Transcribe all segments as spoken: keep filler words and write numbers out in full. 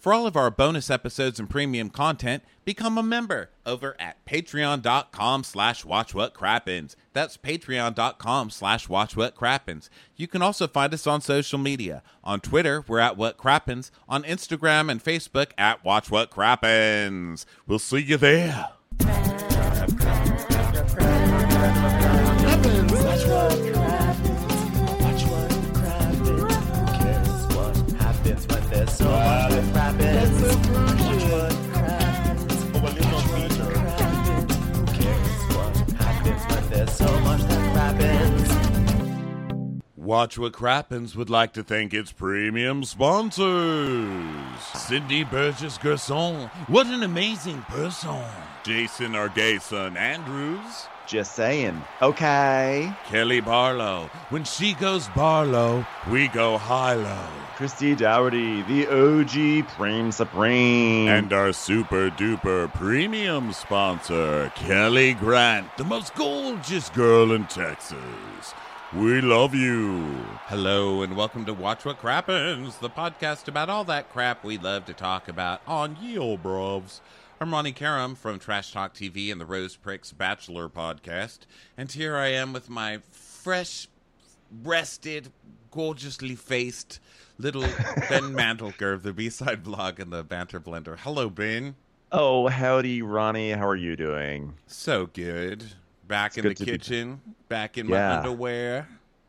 For all of our bonus episodes and premium content, become a member over at patreon.com slash watchwhatcrappens. That's patreon.com slash watchwhatcrappens. You can also find us on social media. On Twitter, we're at whatcrappens. On Instagram and Facebook, at watchwhatcrappens. We'll see you there. So much that happens. Watch what happens. Who cares what happens when there's so much that happens? Watch What Crappens would like to thank its premium sponsors. Cindy Burgess Gerson, what an amazing person. Jason Argason Andrews. Just saying. Okay. Kelly Barlow, when she goes Barlow, we go high-low. Christy Dougherty, the O G Prime Supreme. And our super-duper premium sponsor, Kelly Grant, the most gorgeous girl in Texas. We love you. Hello, and welcome to Watch What Crappens, the podcast about all that crap we love to talk about on Ye Olde Bruvs. I'm Ronnie Karam from Trash Talk T V and the Rose Pricks Bachelor podcast, and here I am with my fresh-breasted, gorgeously faced little Ben Mandelker of the B-Side Blog and the Banter Blender. Hello, Ben. Oh, howdy, Ronnie. How are you doing? So good. Back It's in the good to kitchen, be... back in yeah. my underwear.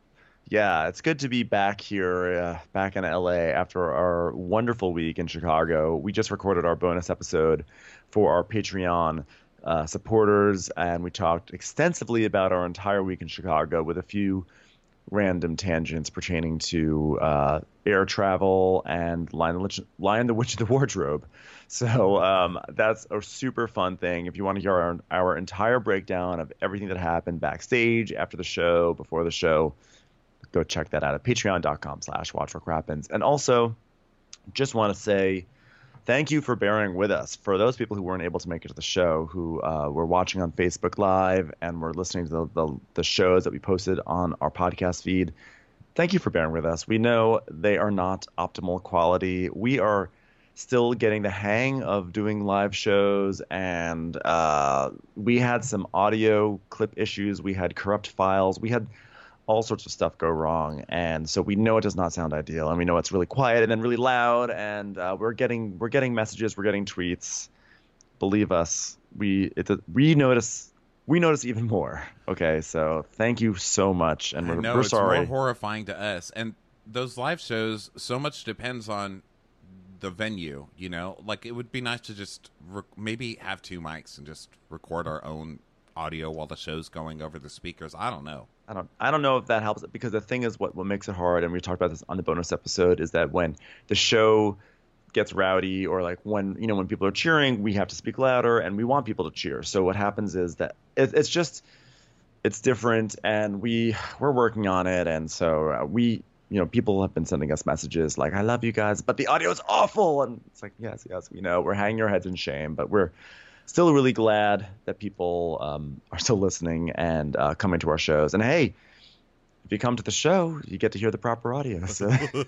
Yeah, it's good to be back here, uh, back in L A after our wonderful week in Chicago. We just recorded our bonus episode for our Patreon uh, supporters, and we talked extensively about our entire week in Chicago with a few random tangents pertaining to uh, air travel and Lion the, Witch, Lion the Witch of the Wardrobe. So um, that's a super fun thing. If you want to hear our, our entire breakdown of everything that happened backstage, after the show, before the show, go check that out at patreon.com slash watchwhatcrappens. And also, just want to say thank you for bearing with us. For those people who weren't able to make it to the show, who uh, were watching on Facebook Live and were listening to the, the, the shows that we posted on our podcast feed, thank you for bearing with us. We know they are not optimal quality. We are still getting the hang of doing live shows, and uh, we had some audio clip issues. We had corrupt files. We had all sorts of stuff go wrong, and so we know it does not sound ideal, and we know it's really quiet and then really loud, and uh, we're getting we're getting messages, we're getting tweets. Believe us, we it's a, we notice we notice even more. Okay, so thank you so much, and we're, I know, we're it's sorry. more horrifying to us, and those live shows, so much depends on the venue. You know, like it would be nice to just rec- maybe have two mics and just record our own audio while the show's going over the speakers. I don't know. I don't I don't know if that helps, because the thing is, what, what makes it hard, and we talked about this on the bonus episode, is that when the show gets rowdy, or like when, you know, when people are cheering, we have to speak louder, and we want people to cheer. So what happens is that it, it's just, it's different, and we, we're working on it. And so uh, we, you know, people have been sending us messages like, I love you guys, but the audio is awful. And it's like, yes, yes, we know. We're hanging our heads in shame, but we're still really glad that people um, are still listening and uh, coming to our shows. And hey, if you come to the show, you get to hear the proper audio. So.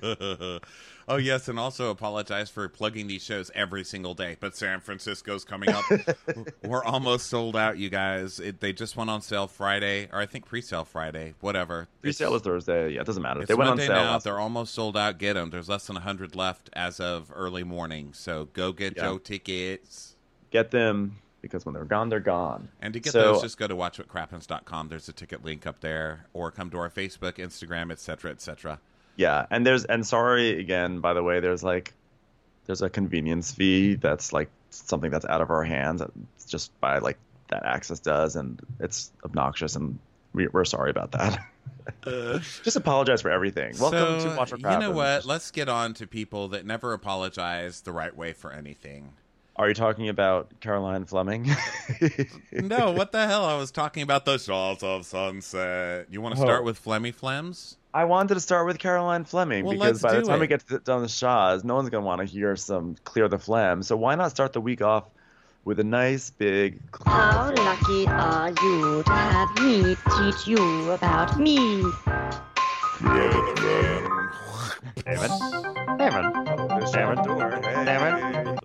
Oh, yes, and also apologize for plugging these shows every single day, but San Francisco's coming up. We're almost sold out, you guys. It, they just went on sale Friday, or I think pre-sale Friday, whatever. Pre-sale was Thursday. Yeah, it doesn't matter. It's they went Monday on sale. now. Last They're almost sold out. Get them. There's less than one hundred left as of early morning, so go get Yeah. your tickets. Get them, because when they're gone, they're gone. And to get So- those, just go to watch what crappens dot com. There's a ticket link up there, or come to our Facebook, Instagram, et cetera, et cetera. Yeah, and there's and sorry again, by the way, there's like there's a convenience fee that's like something that's out of our hands, just by like that Access does, and it's obnoxious, and we, we're sorry about that. Uh, just apologize for everything. Welcome so, to Watch What You know Crappens. what? Let's get on to people that never apologize the right way for anything. Are you talking about Caroline Fleming? No, what the hell? I was talking about the Shaws of Sunset. You want to start Oh. with Flemmy Flems? I wanted to start with Caroline Fleming, Well, because let's by the do time it. we get to done the Shaws, no one's going to want to hear some Clear the Phlegm. So why not start the week off with a nice big... How lucky are you to have me teach you about me? David. David. David. David.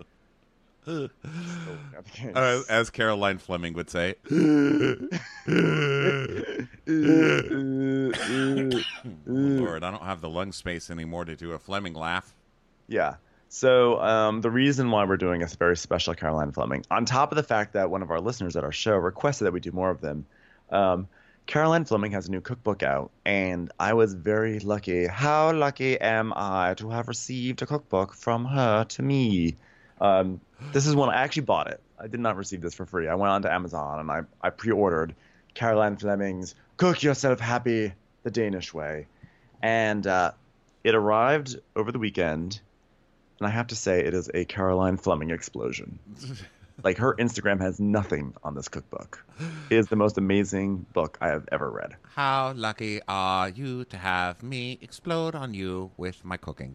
Uh, as Caroline Fleming would say. Lord, I don't have the lung space anymore to do a Fleming laugh. Yeah. So um, the reason why we're doing this very special Caroline Fleming, on top of the fact that one of our listeners at our show requested that we do more of them, um, Caroline Fleming has a new cookbook out, and I was very lucky. How lucky am I to have received a cookbook from her to me? Um, this is one I actually bought it. I did not receive this for free. I went on to Amazon and I, I pre-ordered Caroline Fleming's Cook Yourself Happy the Danish Way. And uh, it arrived over the weekend, and I have to say it is a Caroline Fleming explosion. Like, her Instagram has nothing on this cookbook. It is the most amazing book I have ever read. How lucky are you to have me explode on you with my cooking?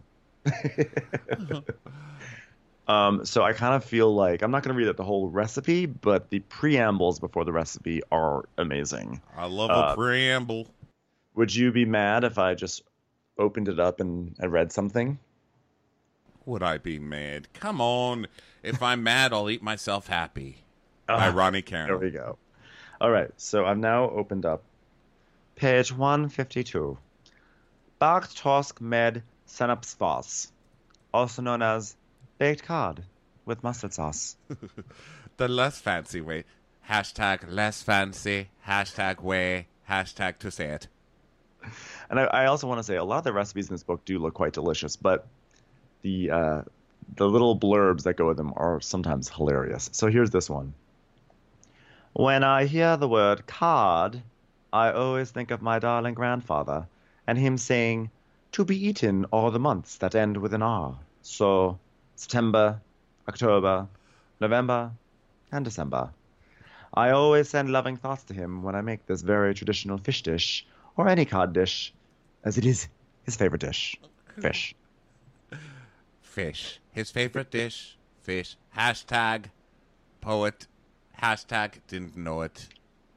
Um, so I kind of feel like I'm not going to read out the whole recipe, but the preambles before the recipe are amazing. I love a Uh, preamble. Would you be mad if I just opened it up and, and read something? Would I be mad? Come on. If I'm mad, I'll eat myself happy. By Ah, Ronnie There Carroll. we go. All right, so I've now opened up page one fifty-two. Bakt torsk med sennepsfars, also known as baked cod with mustard sauce. The less fancy way. Hashtag less fancy. Hashtag way. Hashtag to say it. And I, I also want to say a lot of the recipes in this book do look quite delicious, but the uh, the little blurbs that go with them are sometimes hilarious. So here's this one. When I hear the word cod, I always think of my darling grandfather and him saying, to be eaten all the months that end with an R. So September, October, November, and December. I always send loving thoughts to him when I make this very traditional fish dish, or any cod dish, as it is his favorite dish, fish. Fish. His favorite dish. Fish. Hashtag poet. Hashtag didn't know it.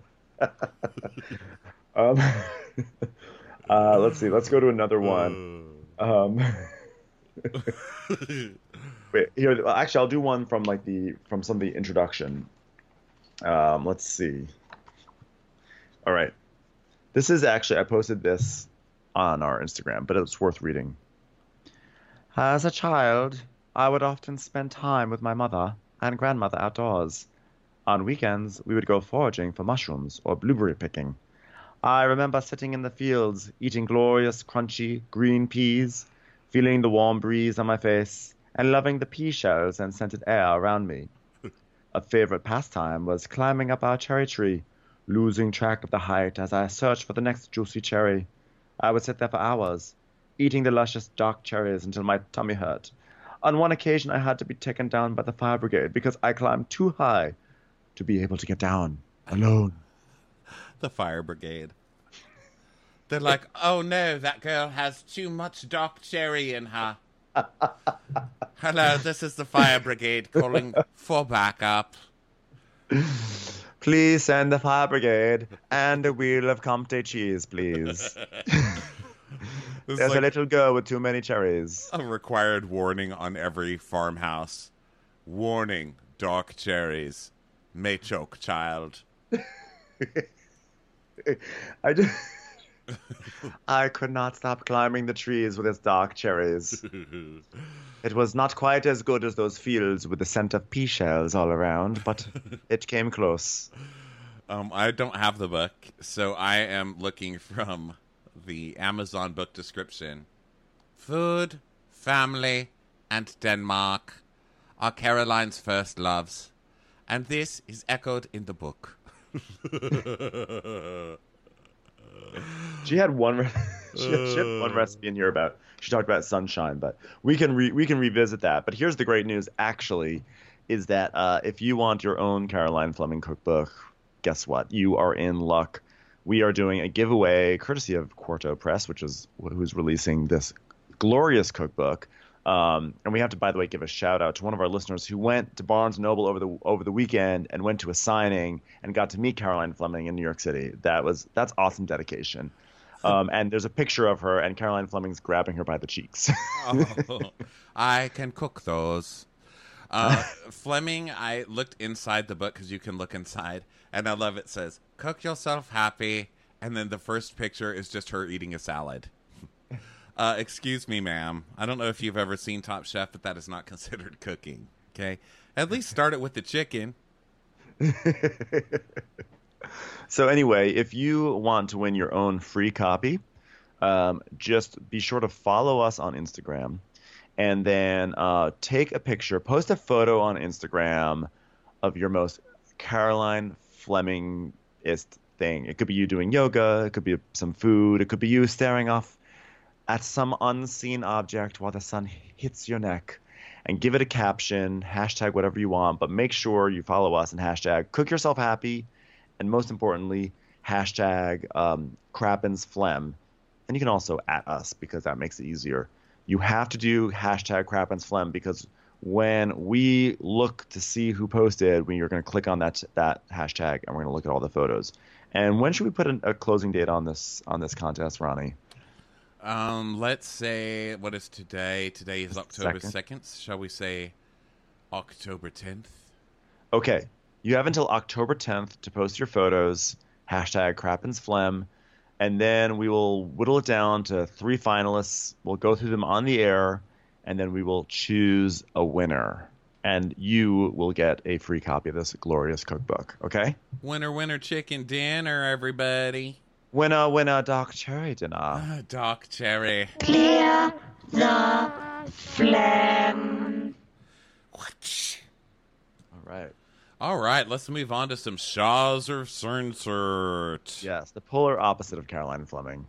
Um, uh, let's see. Let's go to another one. Um, wait, here. Actually, I'll do one from like the from some of the introduction. Um, let's see. All right. This is actually I posted this on our Instagram, but it's worth reading. As a child, I would often spend time with my mother and grandmother outdoors. On weekends, we would go foraging for mushrooms or blueberry picking. I remember sitting in the fields, eating glorious, crunchy, green peas, feeling the warm breeze on my face, and loving the pea shells and scented air around me. A favorite pastime was climbing up our cherry tree, losing track of the height as I searched for the next juicy cherry. I would sit there for hours, eating the luscious dark cherries until my tummy hurt. On one occasion, I had to be taken down by the fire brigade because I climbed too high to be able to get down alone. The fire brigade. They're like, oh no, that girl has too much dark cherry in her. Hello, this is the fire brigade calling for backup. Please send the fire brigade and a wheel of Comté cheese, please. It's There's like a little girl with too many cherries. a required warning on every farmhouse. Warning, dark cherries may choke child. I just... I could not stop climbing the trees with its dark cherries. It was not quite as good as those fields with the scent of pea shells all around, but it came close. Um, I don't have the book, so I am looking from the Amazon book description. Food, family, and Denmark are Caroline's first loves, and this is echoed in the book. She had one. Re- she, had, she had one recipe in here about. She talked about sunshine, but we can re- we can revisit that. But here's the great news. Actually, is that uh, if you want your own Caroline Fleming cookbook, guess what? You are in luck. We are doing a giveaway courtesy of Quarto Press, which is who's releasing this glorious cookbook. Um, and we have to, by the way, give a shout out to one of our listeners who went to Barnes and Noble over the over the weekend and went to a signing and got to meet Caroline Fleming in New York City. That was that's awesome dedication. Um, and there's a picture of her, and Caroline Fleming's grabbing her by the cheeks. Oh, I can cook those. Uh, Fleming, I looked inside the book because you can look inside, and I love it. Says, cook yourself happy. And then the first picture is just her eating a salad. Uh, excuse me, ma'am. I don't know if you've ever seen Top Chef, but that is not considered cooking. Okay? At least start it with the chicken. So anyway, if you want to win your own free copy, um, just be sure to follow us on Instagram, and then uh, take a picture, post a photo on Instagram of your most Caroline Fleming-ist thing. It could be you doing yoga, it could be some food, it could be you staring off at some unseen object while the sun hits your neck, and give it a caption, hashtag whatever you want, but make sure you follow us and hashtag cook yourself happy. And most importantly, hashtag um, Crappens Phlegm. And you can also at us because that makes it easier. You have to do hashtag Crappens Phlegm because when we look to see who posted, we are going to click on that that hashtag and we're going to look at all the photos. And when should we put an, a closing date on this on this contest, Ronnie? Um, let's say, what is today? Today is October second. Shall we say October tenth? Okay. You have until October tenth to post your photos, hashtag Crappens Phlegm, and then we will whittle it down to three finalists. We'll go through them on the air, and then we will choose a winner. And you will get a free copy of this glorious cookbook, okay? Winner, winner, chicken dinner, everybody. Winner, winner, dark cherry dinner. Ah, dark cherry. Clear the phlegm. What? All right. All right, let's move on to some Shaws or Cernsert. Yes, the polar opposite of Caroline Fleming.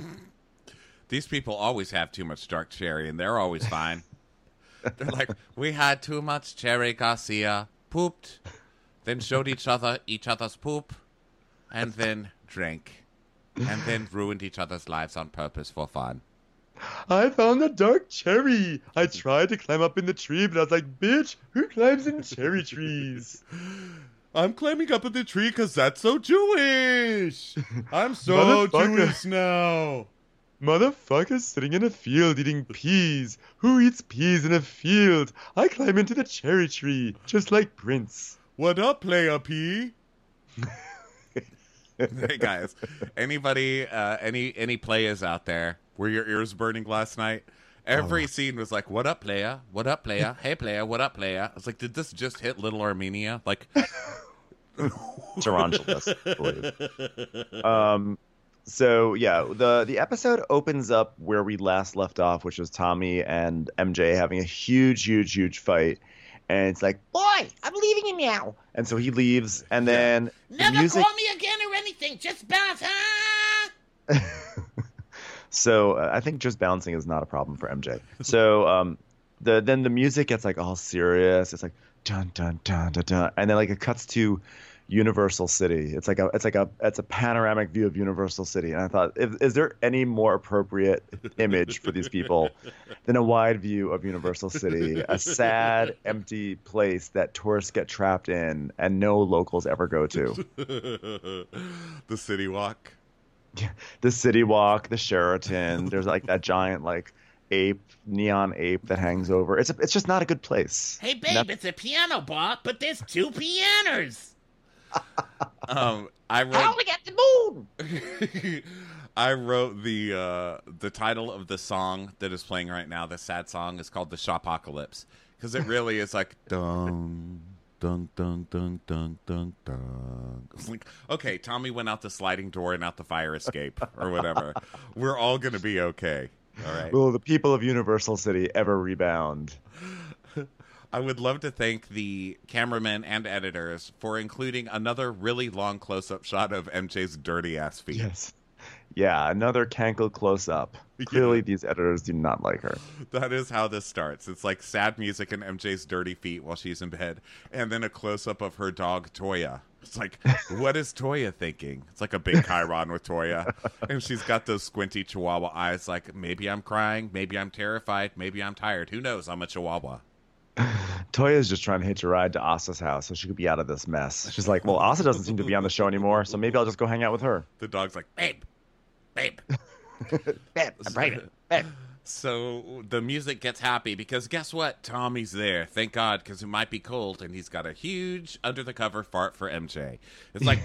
These people always have too much dark cherry, and they're always fine. They're like, we had too much cherry Garcia, pooped, then showed each other each other's poop, and then drank, and then ruined each other's lives on purpose for fun. I found a dark cherry. I tried to climb up in the tree, but I was like, bitch, who climbs in cherry trees? I'm climbing up in the tree because that's so Jewish. I'm so Jewish now. Motherfucker sitting in a field eating peas. Who eats peas in a field? I climb into the cherry tree, just like Prince. What up, Playa P? Hey guys, anybody, uh, any any players out there? Were your ears burning last night? Every oh. scene was like, "What up, playa? What up, playa? Hey, playa, what up, playa?" I was like, "Did this just hit Little Armenia?" Like, Tarantulas, I believe. Um, so yeah, the the episode opens up where we last left off, which was Tommy and M J having a huge, huge, huge fight. And it's like, boy, I'm leaving you now. And so he leaves, and then never the music... call me again or anything. Just bounce, huh? So uh, I think just bouncing is not a problem for M J. So um, the then the music gets like all serious. It's like dun dun dun dun dun, and then like it cuts to Universal City. It's like a it's like a it's a panoramic view of Universal City. And I thought, is, is there any more appropriate image for these people than a wide view of Universal City, a sad, empty place that tourists get trapped in and no locals ever go to? The City Walk. The City Walk, the Sheraton. There's like that giant like ape, neon ape that hangs over. It's a, it's just not a good place. Hey babe, Not- it's a piano bar, but there's two pianos. Um, I wrote. How we got the moon? I wrote the uh, the title of the song that is playing right now. The sad song is called "The Shopocalypse" because it really is like dun dun dun dun dun dun dun. It's like, okay, Tommy went out the sliding door and out the fire escape or whatever. We're all gonna be okay. All right. Will the people of Universal City ever rebound? I would love to thank the cameramen and editors for including another really long close-up shot of M J's dirty-ass feet. Yes. Yeah, another cankle close-up. Clearly, yeah. These editors do not like her. That is how this starts. It's like sad music and M J's dirty feet while she's in bed, and then a close-up of her dog, Toya. It's like, what is Toya thinking? It's like a big Chiron with Toya. And she's got those squinty chihuahua eyes like, maybe I'm crying, maybe I'm terrified, maybe I'm tired. Who knows? I'm a chihuahua. Toya's just trying to hitch a ride to Asa's house so she could be out of this mess. She's like, well, Asa doesn't seem to be on the show anymore, so maybe I'll just go hang out with her. The dog's like, babe, babe. Babe, I'm pregnant. Babe. So the music gets happy because guess what? Tommy's there. Thank God, because it might be cold, and he's got a huge under-the-cover fart for M J. It's like...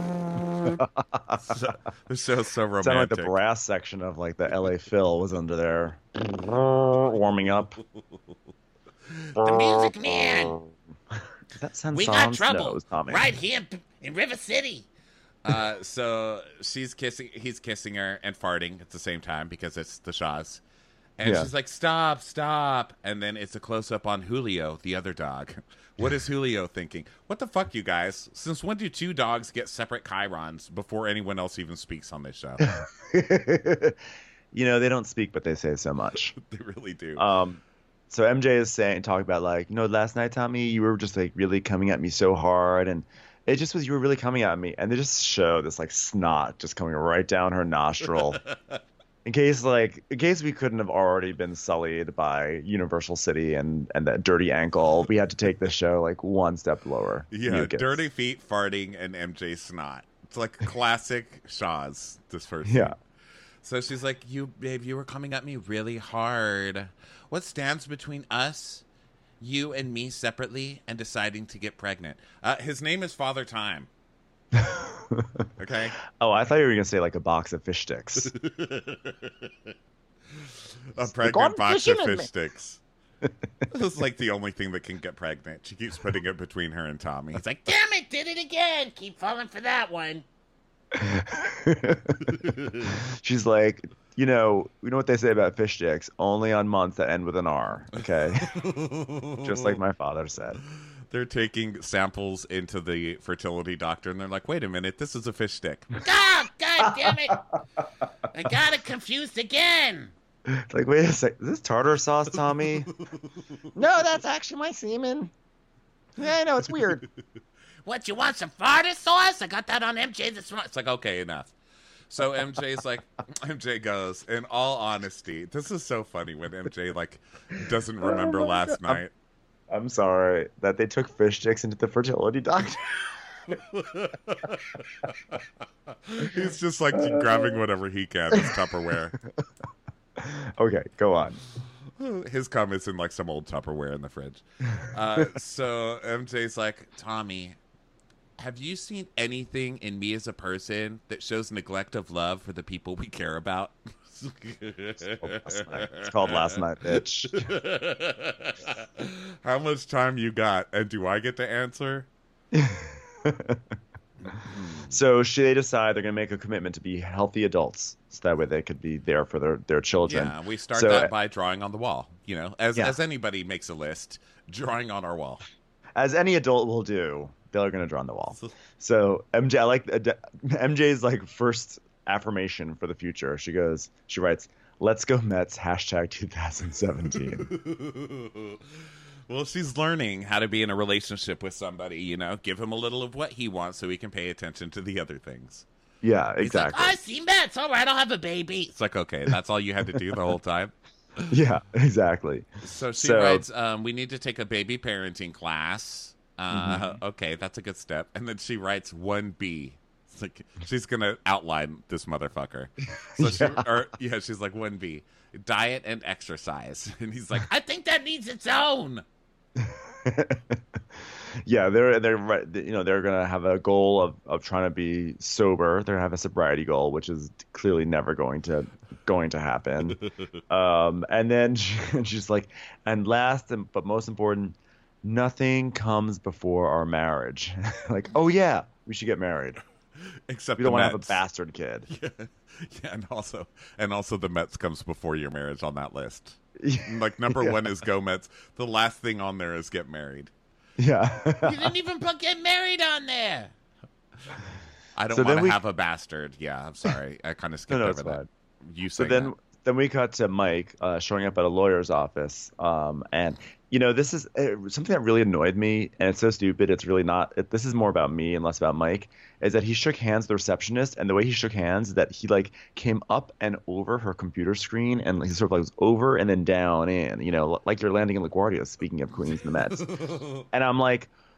so, the show's so romantic. Sound like the brass section of like the L A Phil was under there, warming up. The music man. Does that sound We songs? got trouble No, it was Tommy. right here in River City. Uh, so she's kissing, he's kissing her and farting at the same time because it's the Shaws. And Yeah. she's like, stop, stop. And then it's a close-up on Julio, the other dog. What is Julio thinking? What the fuck, you guys? Since when do two dogs get separate chyrons before anyone else even speaks on this show? You know, they don't speak, but they say so much. They really do. Um, so M J is saying, talking about like, you know, last night, Tommy, you were just like really coming at me so hard, and it just was you were really coming at me, and they just show this like snot just coming right down her nostril. In case, like, in case we couldn't have already been sullied by Universal City and, and that dirty ankle, we had to take this show like one step lower. yeah, Mucus. dirty feet, farting, and M J snot. It's like classic Shaws, this first Yeah. scene. So she's like, you, babe, you were coming at me really hard. What stands between us, you and me separately, and deciding to get pregnant? Uh, his name is Father Time. Okay? Oh, I thought you were gonna say like a box of fish sticks. A pregnant gone box of fishing with fish me. sticks. This is like the only thing that can get pregnant. She keeps putting it between her and Tommy. It's like, damn it, did it again. Keep falling for that one. She's like, you know, you know what they say about fish sticks? Only on months that end with an R. Okay, just like my father said. They're taking samples into the fertility doctor, and they're like, wait a minute, this is a fish stick. God, God damn it. I got it confused again. It's like, wait a sec, is this tartar sauce, Tommy? No, that's actually my semen. Yeah, I know, it's weird. What, you want some farter sauce? I got that on M J this month. It's like, okay, enough. So M J's like, M J goes, in all honesty, this is so funny when M J, like, doesn't remember last night. I'm sorry that they took fish sticks into the fertility doctor. He's just, like, grabbing whatever he can. It's Tupperware. Okay, go on. His cum is in, like, some old Tupperware in the fridge. Uh, so M J's like, Tommy, have you seen anything in me as a person that shows neglect of love for the people we care about? It's called Last Night, bitch. How much time you got, and do I get to answer? So she, they decide they're going to make a commitment to be healthy adults, so that way they could be there for their, their children. Yeah, we start So, that by drawing on the wall. You know, as Yeah. as anybody makes a list, drawing on our wall. as any adult will do, they're going to draw on the wall. So M J, I like M J's like first affirmation for the future. She goes, she writes, "Let's go Mets." Hashtag twenty seventeen. Well, she's learning how to be in a relationship with somebody. You know, give him a little of what he wants so he can pay attention to the other things. Yeah, He's like, exactly. I see Mets. All right, I'll have a baby. It's like, okay, that's all you had to do the whole time. Yeah, exactly. So she So- writes, um, we need to take a baby parenting class. Uh, Mm-hmm. Okay, that's a good step. And then she writes one B. It's like, she's going to outline this motherfucker. So she, or, yeah, she's like one B. Diet and exercise. And he's like, I think that needs its own. Yeah, they're they're right- you know they're gonna have a goal of, of trying to be sober. They're gonna have a sobriety goal, which is clearly never going to going to happen. um, and then she, she's like, and last and but most important, nothing comes before our marriage. Like, oh yeah, we should get married. except We the don't want to have a Mets. bastard kid. Yeah, yeah, and also, and also the Mets comes before your marriage on that list. Like number Yeah. one is go Mets. The last thing on there is get married. Yeah. You didn't even put get married on there. I don't So want then to we- have a bastard. Yeah, I'm sorry. I kind of skipped no, over it's that. fine. You So say then, that. then we cut to Mike uh, showing up at a lawyer's office, um, and you know this is uh, something that really annoyed me, and it's so stupid. It's really not. It, this is more about me and less about Mike. Is that he shook hands with the receptionist, and the way he shook hands, is that he like came up and over her computer screen, and he sort of like was over and then down in, you know, like you're landing in LaGuardia. Speaking of Queens and the Mets, and I'm like,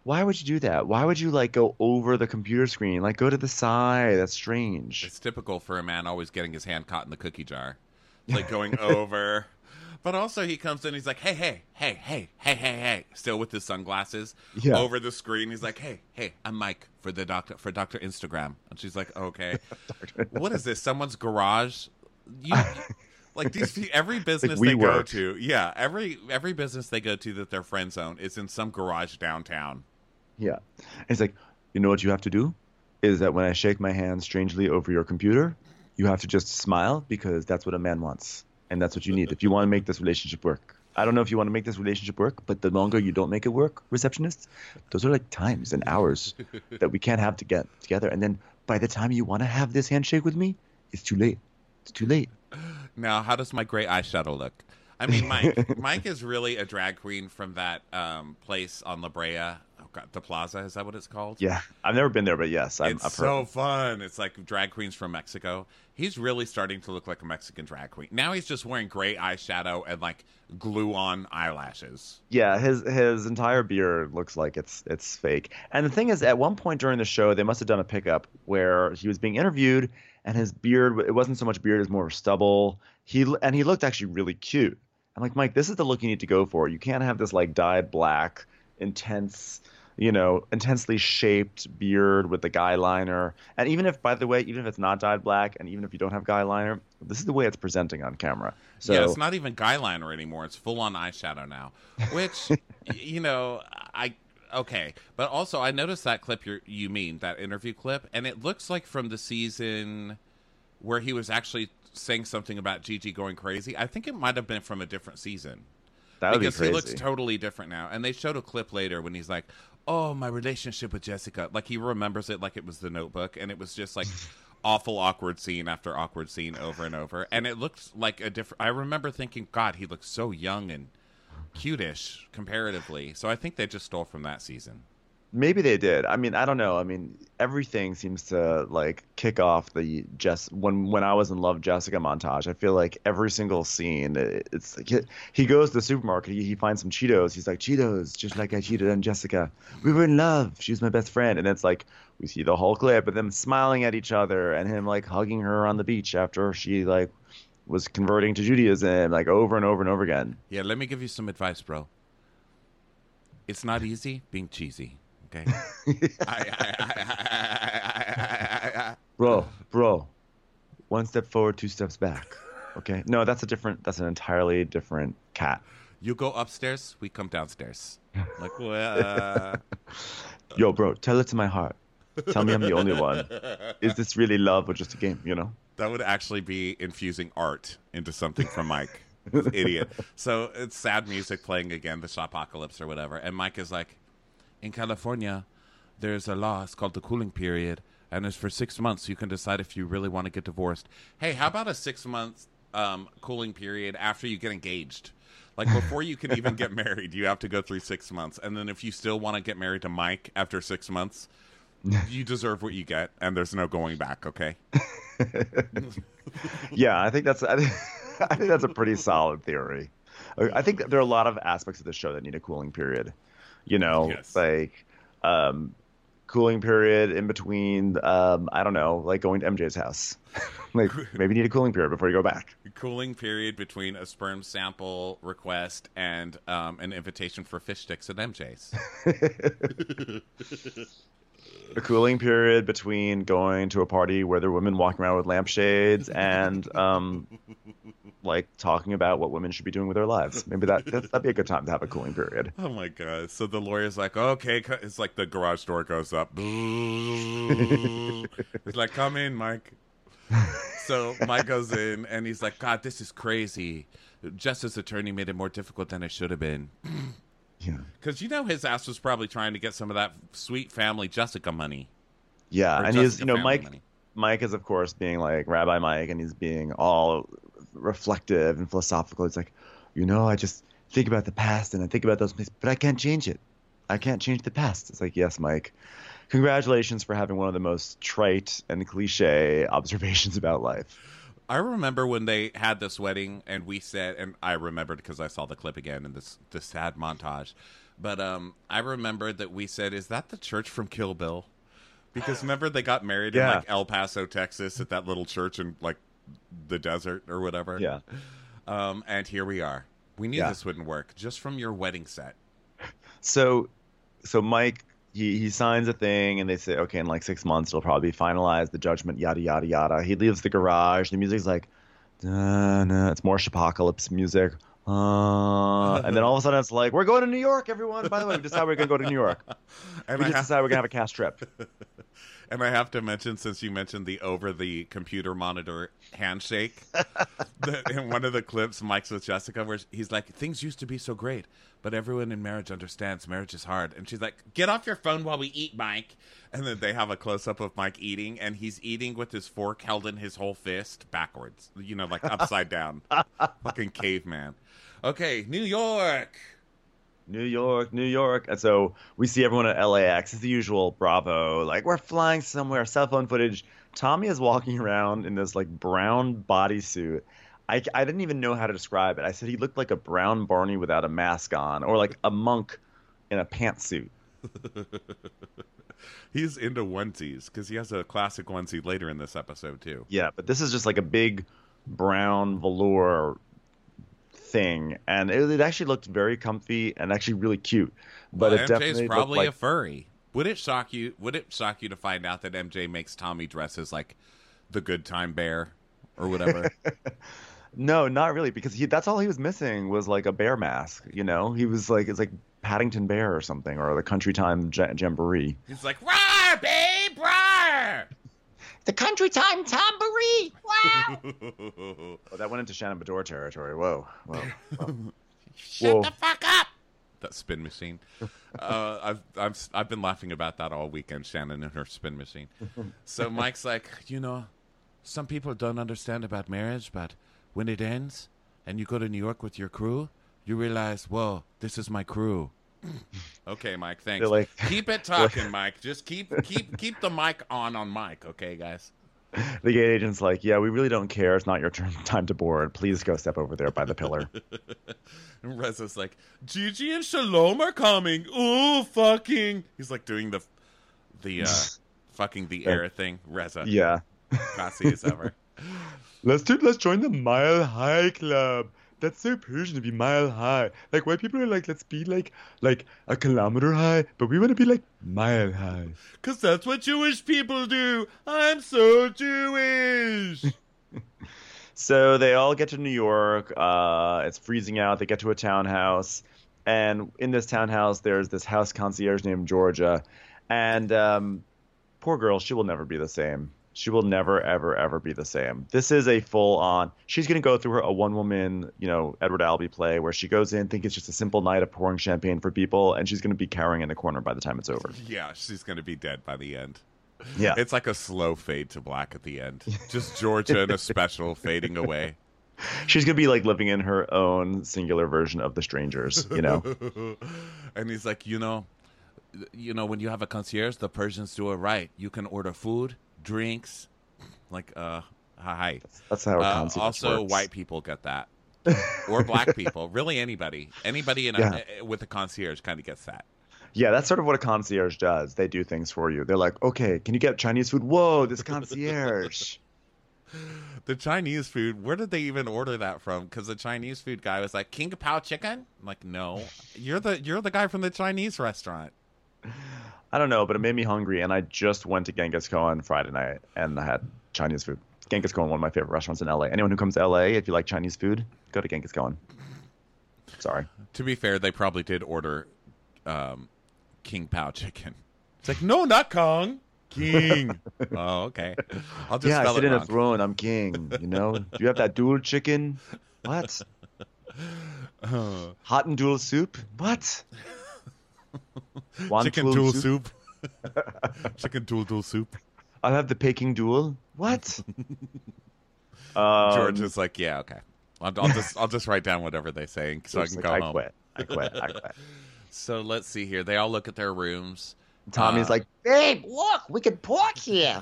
why would you do that? Why would you like go over the computer screen? Like go to the side. That's strange. It's typical for a man always getting his hand caught in the cookie jar. It's like going over. But also he comes in, he's like, hey, hey, hey, hey, hey, hey, hey. Still with his sunglasses Yeah. over the screen. He's like, hey, hey, I'm Mike for the doctor for Doctor Instagram. And she's like, okay. What is this? Someone's garage? You like these every business Like they go WeWork. to. Yeah, every every business they go to that their friend zone is in some garage downtown. Yeah. And it's like, you know what you have to do? Is that when I shake my hand strangely over your computer, you have to just smile because that's what a man wants. And that's what you need if you want to make this relationship work. I don't know if you want to make this relationship work, but the longer you don't make it work, receptionists, those are like times and hours that we can't have to get together. And then by the time you want to have this handshake with me, it's too late. It's too late. Now, how does my gray eyeshadow look? I mean, Mike. Mike is really a drag queen from that um, place on La Brea. Oh God, the Plaza, is that what it's called? Yeah. I've never been there, but yes, I'm, It's I've so heard. fun. It's like drag queens from Mexico. He's really starting to look like a Mexican drag queen. Now he's just wearing gray eyeshadow and like glue on eyelashes. Yeah, his his entire beard looks like it's it's fake. And the thing is, at one point during the show, they must have done a pickup where he was being interviewed, and his beard, it wasn't so much beard, it was more stubble. He and he looked actually really cute. I'm like, Mike, this is the look you need to go for. You can't have this like dyed black, intense, you know, intensely shaped beard with the guy liner. And even if, by the way, even if it's not dyed black, and even if you don't have guy liner, this is the way it's presenting on camera. So Yeah, it's not even guy liner anymore. It's full on eyeshadow now. Which, y- you know, I okay. But also, I noticed that clip you you mean that interview clip, and it looks like from the season where he was actually saying something about Gigi going crazy. I think it might have been from a different season. that would Because be crazy. he looks totally different now. And they showed a clip later when he's like, oh, my relationship with Jessica. Like, he remembers it like it was The Notebook. And it was just like awful, awkward scene after awkward scene over and over. And it looked like a different. I remember thinking, God, he looks so young and cutish comparatively. So I think they just stole from that season. Maybe they did. I mean, I don't know. I mean, everything seems to like kick off the Jess when when I was in love Jessica montage. I feel like every single scene, it- it's like he, he goes to the supermarket, he, he finds some Cheetos. He's like, Cheetos, just like I cheated on Jessica. We were in love. She was my best friend. And it's like we see the whole clip of them smiling at each other and him like hugging her on the beach after she like was converting to Judaism, like over and over and over again. Yeah, let me give you some advice, bro. It's not easy being cheesy. Okay. I, I, I, I, I, I, Bro, bro, one step forward, two steps back. Okay. No, that's a different. That's an entirely different cat. You go upstairs, we come downstairs. Like, well, uh, Yo, bro, tell it to my heart. Tell me I'm the only one. Is this really love or just a game? You know. that would actually be infusing art into something from Mike. Idiot. So it's sad music playing again, the Shopocalypse or whatever. And Mike is like, in California, there's a law. It's called the cooling period. And it's for six months. You can decide if you really want to get divorced. Hey, how about a six month um, cooling period after you get engaged? Like before you can even get married, you have to go through six months. And then if you still want to get married to Mike after six months, you deserve what you get. And there's no going back, okay? Yeah, I think that's. I think, I think that's a pretty solid theory. I think that there are a lot of aspects of the show that need a cooling period. You know, Yes. like um, cooling period in between. Um, I don't know, like going to M J's house. Like maybe you need a cooling period before you go back. Cooling period between a sperm sample request and um, an invitation for fish sticks at M J's. A cooling period between going to a party where there are women walking around with lampshades and um, like talking about what women should be doing with their lives. Maybe that that'd be a good time to have a cooling period. Oh my god! So the lawyer's like, okay, co-" it's like the garage door goes up. It's like, come in, Mike. So Mike goes in and he's like, God, this is crazy. Justice attorney made it more difficult than it should have been. Yeah. Because you know his ass was probably trying to get some of that sweet family Jessica money. Yeah, Or and he's Jessica you know family Mike. money. Mike is of course being like Rabbi Mike, and he's being all reflective and philosophical. It's like, you know, I just think about the past and I think about those things, but I can't change it. I can't change the past. It's like, yes, Mike. Congratulations for having one of the most trite and cliche observations about life. I remember when they had this wedding, and we said, and I remembered because I saw the clip again in this this sad montage. But um, I remember that we said, "Is that the church from Kill Bill?" Because remember they got married Yeah. in like El Paso, Texas, at that little church in like the desert or whatever. Yeah. Um, and here we are. We knew Yeah. this wouldn't work just from your wedding set. So, so Mike, he, he signs a thing, and they say, okay, in like six months it'll probably be finalized, the judgment, yada yada yada. He leaves the garage. The music's like, nah, nah. It's more apocalypse music. Uh, and then all of a sudden it's like, we're going to New York, everyone. By the way, we decided we're going to go to New York. And We I just have, decided we're going to have a cast trip. and I have to mention, since you mentioned the over the computer monitor handshake, the, in one of the clips, Mike's with Jessica, where he's like, "Things used to be so great, but everyone in marriage understands marriage is hard." And she's like, "Get off your phone while we eat, Mike." And then they have a close up of Mike eating, and he's eating with his fork held in his whole fist backwards, you know, like upside down. Fucking caveman. Okay, New York. New York, New York. And so we see everyone at L A X. It's the usual Bravo. Like, we're flying somewhere. Cell phone footage. Tommy is walking around in this, like, brown bodysuit. I, I didn't even know how to describe it. I said he looked like a brown Barney without a mask on, or like a monk in a pantsuit. He's into onesies because he has a classic onesie later in this episode, too. Yeah, but this is just like a big brown velour thing, and it, it actually looked very comfy and actually really cute. But Well, it M J's definitely looked probably like a furry. Would it shock you? Would it shock you to find out that M J makes Tommy dress as like the Good Time Bear or whatever? no, not really, because he that's all he was missing was like a bear mask. You know, he was like it's like Paddington Bear or something, or the Country Time J- Jamboree. He's like, "Roar, babe, roar!" The country time tambourine. Wow. Oh, that went into Shannon Bedore territory. Whoa, whoa. whoa. Shut Whoa. the fuck up. That spin machine. Uh, I've I've I've been laughing about that all weekend, Shannon and her spin machine. So Mike's like, you know, some people don't understand about marriage, but when it ends and you go to New York with your crew, you realize, whoa, this is my crew. Okay, Mike, thanks. They're like- keep it talking, Mike. Just keep keep keep the mic on on Mike, okay, guys? The gate agent's like, yeah, we really don't care. It's not your turn, time to board. Please go step over there by the pillar. And Reza's like, Gigi and Shalom are coming. Ooh, fucking. He's like doing the the uh, fucking the air thing. Reza, Yeah. classy as ever. Let's do, let's join the Mile High Club. That's so Persian to be mile high. Like white people are like, let's be like like a kilometer high, but we want to be like mile high. Because that's what Jewish people do. I'm so Jewish. So they all get to New York. Uh, it's freezing out. They get to a townhouse, and in this townhouse, there's this house concierge named Georgia, and um, poor girl, she will never be the same. She will never, ever, ever be the same. This is a full-on. She's going to go through her a one-woman, you know, Edward Albee play where she goes in, think it's just a simple night of pouring champagne for people, and she's going to be cowering in the corner by the time it's over. Yeah, she's going to be dead by the end. Yeah. It's like a slow fade to black at the end. Just Georgia in a special fading away. She's going to be like living in her own singular version of The Strangers, you know? And he's like, you know, you know, when you have a concierge, the Persians do it right. You can order food, drinks, like, uh, hi. That's how a Uh, concierge also, works. white people get that. Or black people. Really anybody. Anybody in a, Yeah. with a concierge kind of gets that. Yeah, that's sort of what a concierge does. They do things for you. They're like, okay, can you get Chinese food? Whoa, this concierge. The Chinese food, where did they even order that from? Because the Chinese food guy was like, King Pao chicken? I'm like, no. You're the you're the guy from the Chinese restaurant. I don't know, but it made me hungry, and I just went to Genghis Khan Friday night, and I had Chinese food. Genghis Khan, one of my favorite restaurants in L A. Anyone who comes to L A, if you like Chinese food, go to Genghis Khan. Sorry. To be fair, they probably did order um, King Pao chicken. It's like, no, not Kong. King. Oh, okay. I'll just yeah, I spell sit it in a wrong. throne. I'm king. You know? Do you have that dual chicken? What? Uh, Hot and dual soup? What? One chicken dual soup. Chicken dual dual soup. I'll have the Peking dual. What? um, George is like, yeah, okay. I'll, I'll just I'll just write down whatever they say so I George's can like, go I home. quit. I quit. I quit. So let's see here. They all look at their rooms. Tommy's Uh, like, Babe, look, we can pork here.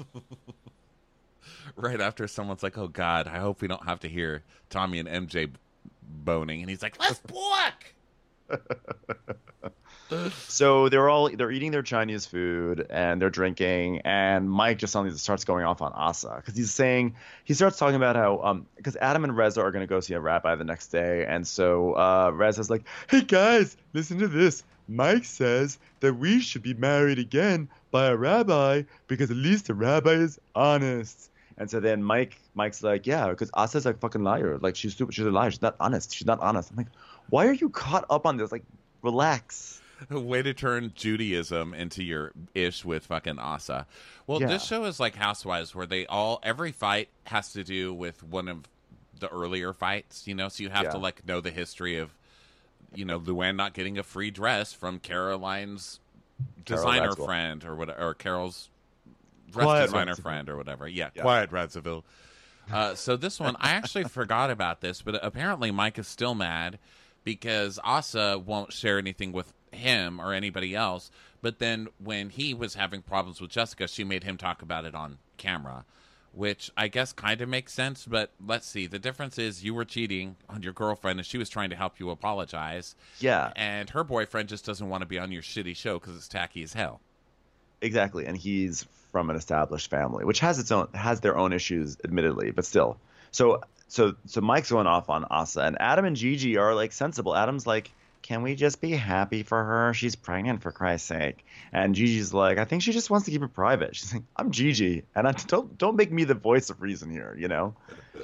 right after someone's like, oh God, I hope we don't have to hear Tommy and M J boning. And he's like, let's pork. So they're all they're eating their Chinese food and they're drinking, and Mike just suddenly starts going off on Asa because he's saying he starts talking about how um because Adam and Reza are going to go see a rabbi the next day, and so uh, Reza's like, "Hey guys, listen to this. Mike says that we should be married again by a rabbi because at least the rabbi is honest." And so then Mike Mike's like, "Yeah, because Asa's a fucking liar. Like she's stupid. She's a liar. She's not honest. She's not honest." I'm like, "Why are you caught up on this? Like, relax." Way to turn Judaism into your ish with fucking Asa. Well, Yeah. this show is like Housewives, where they all every fight has to do with one of the earlier fights, you know. So you have Yeah. to like know the history of, you know, Luann not getting a free dress from Caroline's Carol designer Radziwill. friend or whatever, or Carol's dress Quiet designer Radziwill. friend or whatever. Yeah, Yeah. Quiet Radziwill. Uh, so this one, I actually forgot about this, but apparently Mike is still mad because Asa won't share anything with him or anybody else. But then when he was having problems with Jessica, she made him talk about it on camera, which I guess kind of makes sense. But let's see. The difference is you were cheating on your girlfriend and she was trying to help you apologize. Yeah, And her boyfriend just doesn't want to be on your shitty show because it's tacky as hell. exactly. And he's from an established family, which has its own has their own issues, admittedly, but still. So so so Mike's going off on Asa, and Adam and Gigi are like sensible. Adam's like, "Can we just be happy for her? She's pregnant, for Christ's sake." And Gigi's like, "I think she just wants to keep it private." She's like, "I'm Gigi, and I don't don't make me the voice of reason here, you know."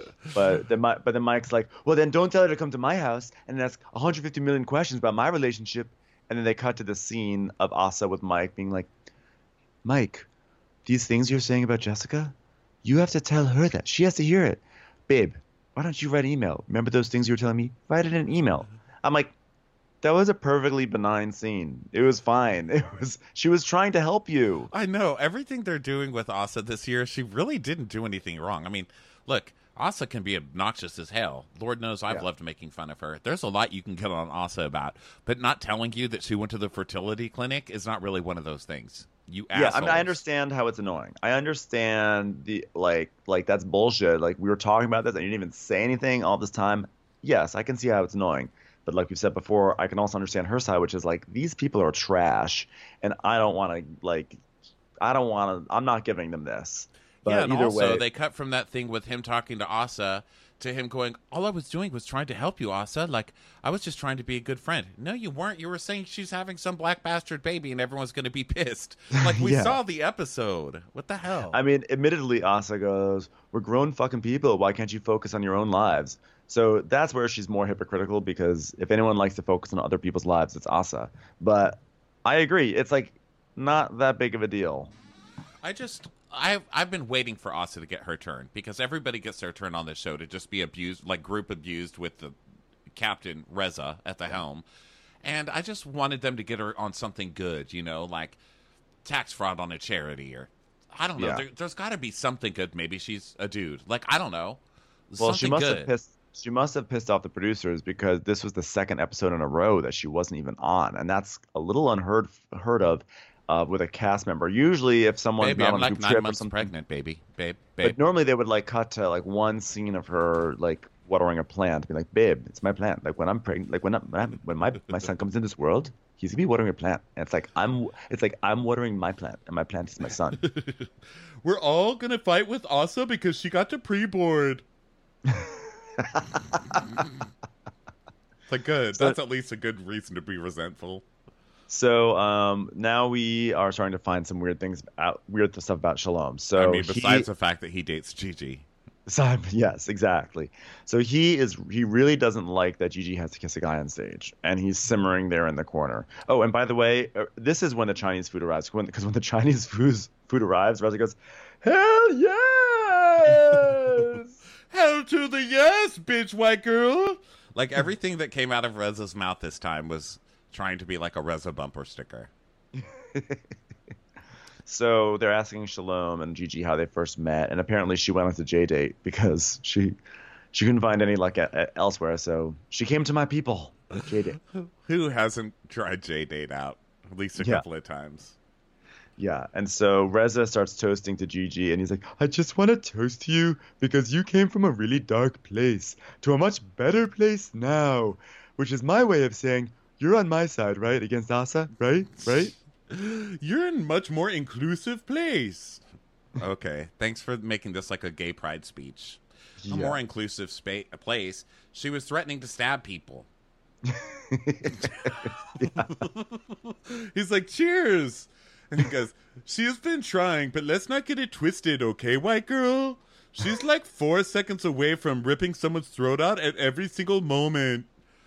But then, Mi- but then Mike's like, "Well, then don't tell her to come to my house and ask one hundred fifty million questions about my relationship." And then they cut to the scene of Asa with Mike being like, "Mike, these things you're saying about Jessica, you have to tell her that. She has to hear it. Babe, why don't you write an email? Remember those things you were telling me? Write it in an email." I'm like, that was a perfectly benign scene. It was fine. It was she was trying to help you. I know. Everything they're doing with Asa this year, she really didn't do anything wrong. I mean, look, Asa can be obnoxious as hell. Lord knows I've Yeah. loved making fun of her. There's a lot you can get on Asa about, but not telling you that she went to the fertility clinic is not really one of those things. You assholes. Yeah, I mean, I understand how it's annoying. I understand the like, like that's bullshit. Like we were talking about this, and you didn't even say anything all this time. Yes, I can see how it's annoying. But like we've said before, I can also understand her side, which is like these people are trash, and I don't want to like, I don't want to. I'm not giving them this. But yeah, and either also way, they cut from that thing with him talking to Asa to him going, "All I was doing was trying to help you, Asa. Like, I was just trying to be a good friend." No, you weren't. You were saying she's having some black bastard baby and everyone's going to be pissed. Like, we Yeah. saw the episode. What the hell? I mean, admittedly, Asa goes, "We're grown fucking people. Why can't you focus on your own lives?" So that's where she's more hypocritical, because if anyone likes to focus on other people's lives, it's Asa. But I agree. It's like not that big of a deal. I just, I've, I've been waiting for Asa to get her turn because everybody gets their turn on this show to just be abused, like group abused with the Captain Reza at the helm. And I just wanted them to get her on something good, you know, like tax fraud on a charity or, I don't know. Yeah. There, there's got to be something good. Maybe she's a dude. Like, I don't know. Well, something she must good. have pissed. She must have pissed off the producers because this was the second episode in a row that she wasn't even on, and that's a little unheard heard of uh, with a cast member. Usually, if someone's Baby, not I'm on a like group nine trip or months something, pregnant, baby. Babe, babe. but normally they would like cut to like one scene of her like watering a plant, be like, "Babe, it's my plant. Like when I'm pregnant, like when I'm, when, I'm, when my my son comes in this world, he's gonna be watering a plant." And it's like I'm, it's like I'm watering my plant, and my plant is my son. We're all going to fight with Asa because she got to pre-board. It's like, good. So- That's at least a good reason to be resentful. So um, now we are starting to find some weird things out, weird stuff about Shalom. So I mean, he- besides the fact that he dates Gigi. So, yes, exactly. So he is he really doesn't like that Gigi has to kiss a guy on stage, and he's simmering there in the corner. Oh, and by the way, uh, this is when the Chinese food arrives. When, because when the Chinese food food arrives, Reza goes, "Hell yes!" Hell to the yes, bitch, white girl. Like, everything that came out of Reza's mouth this time was trying to be like a Reza bumper sticker. So they're asking Shalom and Gigi how they first met, and apparently she went on a J date because she she couldn't find any luck at, at elsewhere. So she came to my people. J date. Who hasn't tried J-Date out at least a Yeah. couple of times? Yeah, and so Reza starts toasting to Gigi, and he's like, "I just want to toast to you because you came from a really dark place to a much better place now," which is my way of saying you're on my side, right? Against Asa, right? Right? You're in much more inclusive place. Okay, thanks for making this like a gay pride speech. Yeah. A more inclusive spa- place. She was threatening to stab people. He's like, cheers. And he goes, she has been trying, but let's not get it twisted, okay, white girl? She's like four seconds away from ripping someone's throat out at every single moment.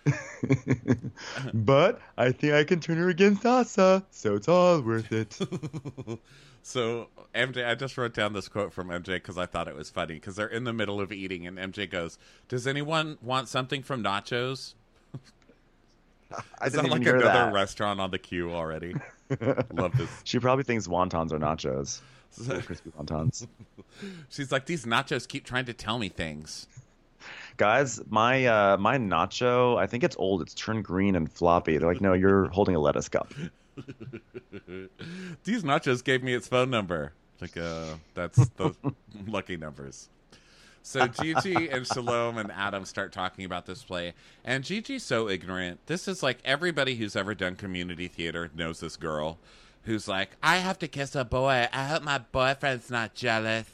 But I think I can turn her against Asa, so it's all worth it. So M J, I just wrote down this quote from M J because I thought it was funny, because they're in the middle of eating and M J goes, does anyone want something from Nachos? I Is didn't that like even hear another that. restaurant on the queue already? Love this. She probably thinks wontons are nachos. Little crispy wontons. She's like, these nachos keep trying to tell me things. Guys, my uh, my nacho, I think it's old. It's turned green and floppy. They're like, no, you're holding a lettuce cup. These nachos gave me its phone number. Like, uh, that's the lucky numbers. So Gigi and Shalom and Adam start talking about this play, and Gigi's so ignorant. This is like everybody who's ever done community theater knows this girl who's like, I have to kiss a boy. I hope my boyfriend's not jealous.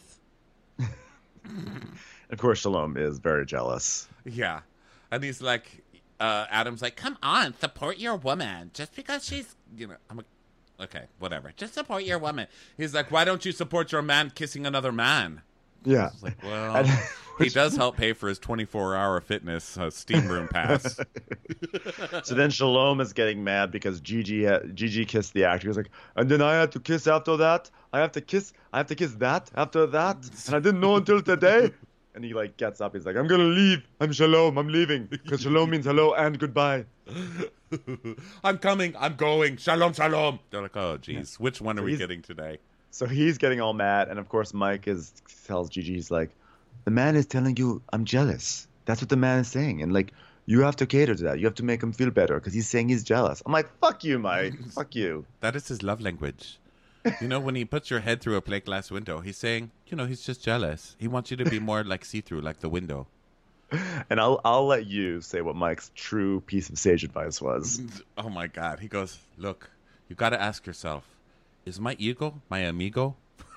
Of course, Shalom is very jealous. Yeah. And he's like, uh, Adam's like, come on, support your woman. Just because she's, you know, I'm a, okay, whatever. Just support your woman. He's like, why don't you support your man kissing another man? Yeah. I was like, well, he does help pay for his twenty-four hour fitness uh, steam room pass. So then Shalom is getting mad because Gigi ha- Gigi kissed the actor. He's like, and then I had to kiss after that. I have to kiss. I have to kiss that after that, and I didn't know until today. And he like gets up. He's like, I'm gonna leave. I'm Shalom. I'm leaving because Shalom means hello and goodbye. I'm coming. I'm going. Shalom, shalom. They're like, oh, geez, which one are So we he's- getting today? So he's getting all mad, and of course Mike is tells Gigi, he's like, the man is telling you I'm jealous. That's what the man is saying, and like you have to cater to that. You have to make him feel better because he's saying he's jealous. I'm like, fuck you, Mike. Fuck you. That is his love language. You know, when he puts your head through a plate glass window, he's saying, you know, he's just jealous. He wants you to be more like see-through, like the window. And I'll I'll let you say what Mike's true piece of sage advice was. Oh, my God. He goes, look, you got to ask yourself, is my ego my amigo?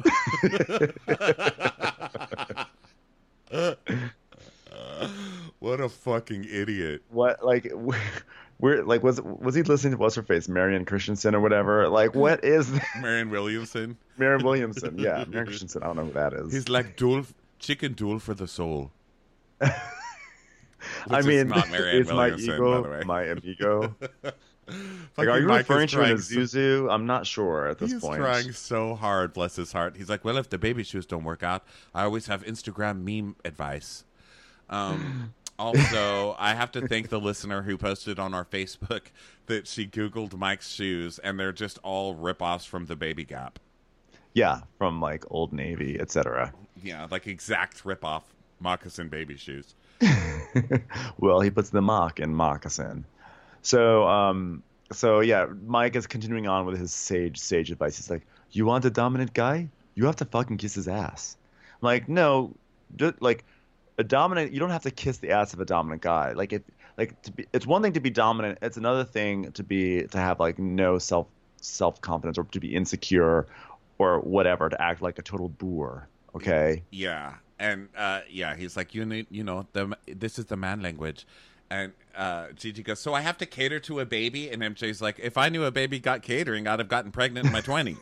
What a fucking idiot. What like we're like was was he listening to what's her face, Marianne Christensen or whatever? Like what is Marion Williamson. Marianne Williamson? Yeah, Marianne Christensen. I don't know who that is. He's like duel, chicken duel for the soul. I Which is mean, not Marianne is my Williamson, ego by the way. my amigo? Like, Fucking are you Mike is referring to an trying so- Zuzu? I'm not sure at this He's point. trying so hard, bless his heart. He's like, well, if the baby shoes don't work out, I always have Instagram meme advice. Um, also, I have to thank the listener who posted on our Facebook that she Googled Mike's shoes, and they're just all ripoffs from the Baby Gap. Yeah, from like Old Navy, et cetera. Yeah, like exact ripoff moccasin baby shoes. Well, he puts the mock in moccasin. So, um, so yeah, Mike is continuing on with his sage sage advice. He's like, "You want a dominant guy? You have to fucking kiss his ass." I'm like, no, d- like a dominant. You don't have to kiss the ass of a dominant guy. Like if like to be, it's one thing to be dominant. It's another thing to be to have like no self self confidence or to be insecure or whatever, to act like a total boor. Okay. Yeah, and uh, yeah, he's like, you need, you know, the this is the man language. And uh, Gigi goes, so I have to cater to a baby? And M J's like, if I knew a baby got catering, I'd have gotten pregnant in my twenties.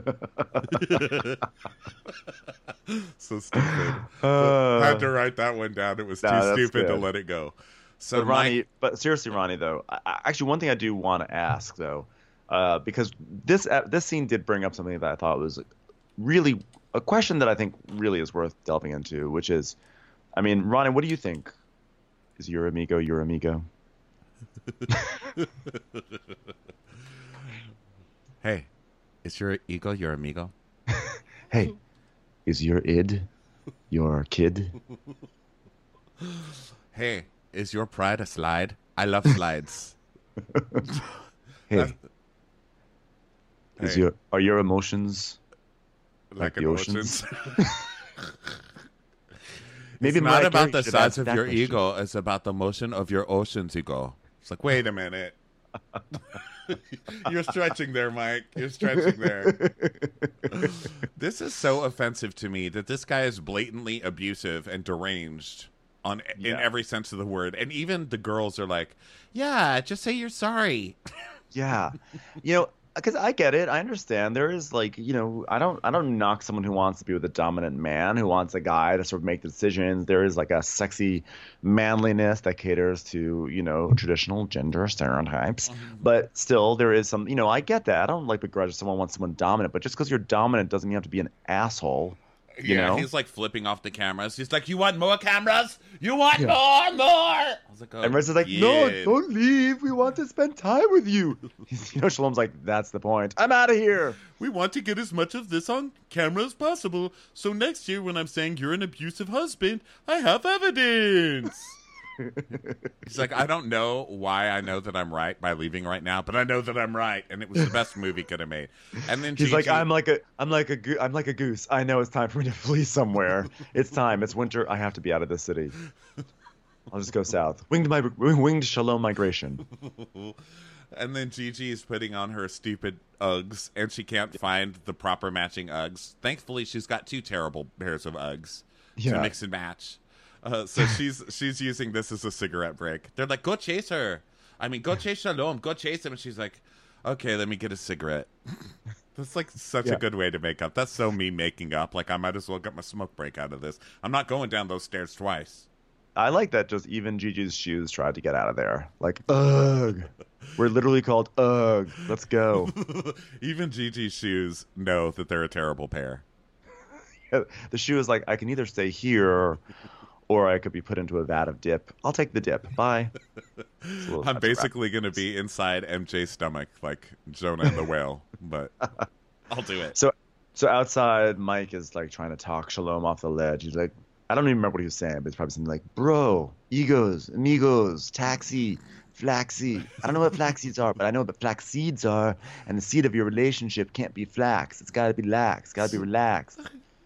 So stupid. Uh, I had to write that one down. It was Nah, too that's stupid to good. let it go. So But Ronnie, Mike, but seriously, Ronnie, though, I, I- actually, one thing I do want to ask, though, uh, because this uh, this scene did bring up something that I thought was really a question that I think really is worth delving into, which is, I mean, Ronnie, what do you think? Is your amigo your amigo? hey, is your ego your amigo? Hey, is your id your kid? Hey, is your pride a slide? I love slides. Hey, is Hey. your are your emotions? like the emotions. Maybe It's not Mariah about Carey the should size answer of that your question. ego. It's about the motion of your oceans ego. It's like, wait a minute. You're stretching there, Mike. You're stretching there. This is so offensive to me that this guy is blatantly abusive and deranged on Yeah. in every sense of the word. And even the girls are like, yeah, just say you're sorry. Yeah, you know, because I get it. I understand. There is like, you know, I don't, I don't knock someone who wants to be with a dominant man, who wants a guy to sort of make the decisions. There is like a sexy manliness that caters to, you know, traditional gender stereotypes. But still, there is some, you know, I get that. I don't like begrudge if someone wants someone dominant, but just because you're dominant doesn't mean you have to be an asshole. You yeah, know? he's like flipping off the cameras. He's like, you want more cameras? You want Yeah. more, more? I was like, oh, And Reza's like, kid. no, don't leave. We want to spend time with you. You know, Shalom's like, that's the point. I'm out of here. We want to get as much of this on camera as possible, so next year when I'm saying you're an abusive husband, I have evidence. He's like, I don't know why I know that I'm right by leaving right now, but I know that I'm right, and it was the best movie could have made. And then He's Gigi, like, I'm like a, I'm like a, goo- I'm like a goose. I know it's time for me to flee somewhere. It's time. It's winter. I have to be out of this city. I'll just go south. Winged my, winged Shalom migration. and then Gigi is putting on her stupid Uggs, and she can't find the proper matching Uggs. Thankfully, she's got two terrible pairs of Uggs Yeah. to mix and match. Uh, so she's she's using this as a cigarette break. They're like, go chase her. I mean, go chase Shalom. Go chase him. And she's like, okay, let me get a cigarette. That's like such Yeah. a good way to make up. That's so me making up. Like, I might as well get my smoke break out of this. I'm not going down those stairs twice. I like that. Just even Gigi's shoes tried to get out of there. Like, ugh. We're literally called ugh. Let's go. Even Gigi's shoes know that they're a terrible pair. The shoe is like, I can either stay here, or I could be put into a vat of dip. I'll take the dip. Bye. It's a little- I'm that's a wrap. basically going to be inside M J's stomach like Jonah and the whale, but I'll do it. So, so outside, Mike is like trying to talk Shalom off the ledge. He's like, I don't even remember what he was saying, but it's probably something like, bro, egos, amigos, taxi, flaxseed. I don't know what flax seeds are, but I know what flax seeds are, and the seed of your relationship can't be flax. It's got to be lax. It's got to be relaxed.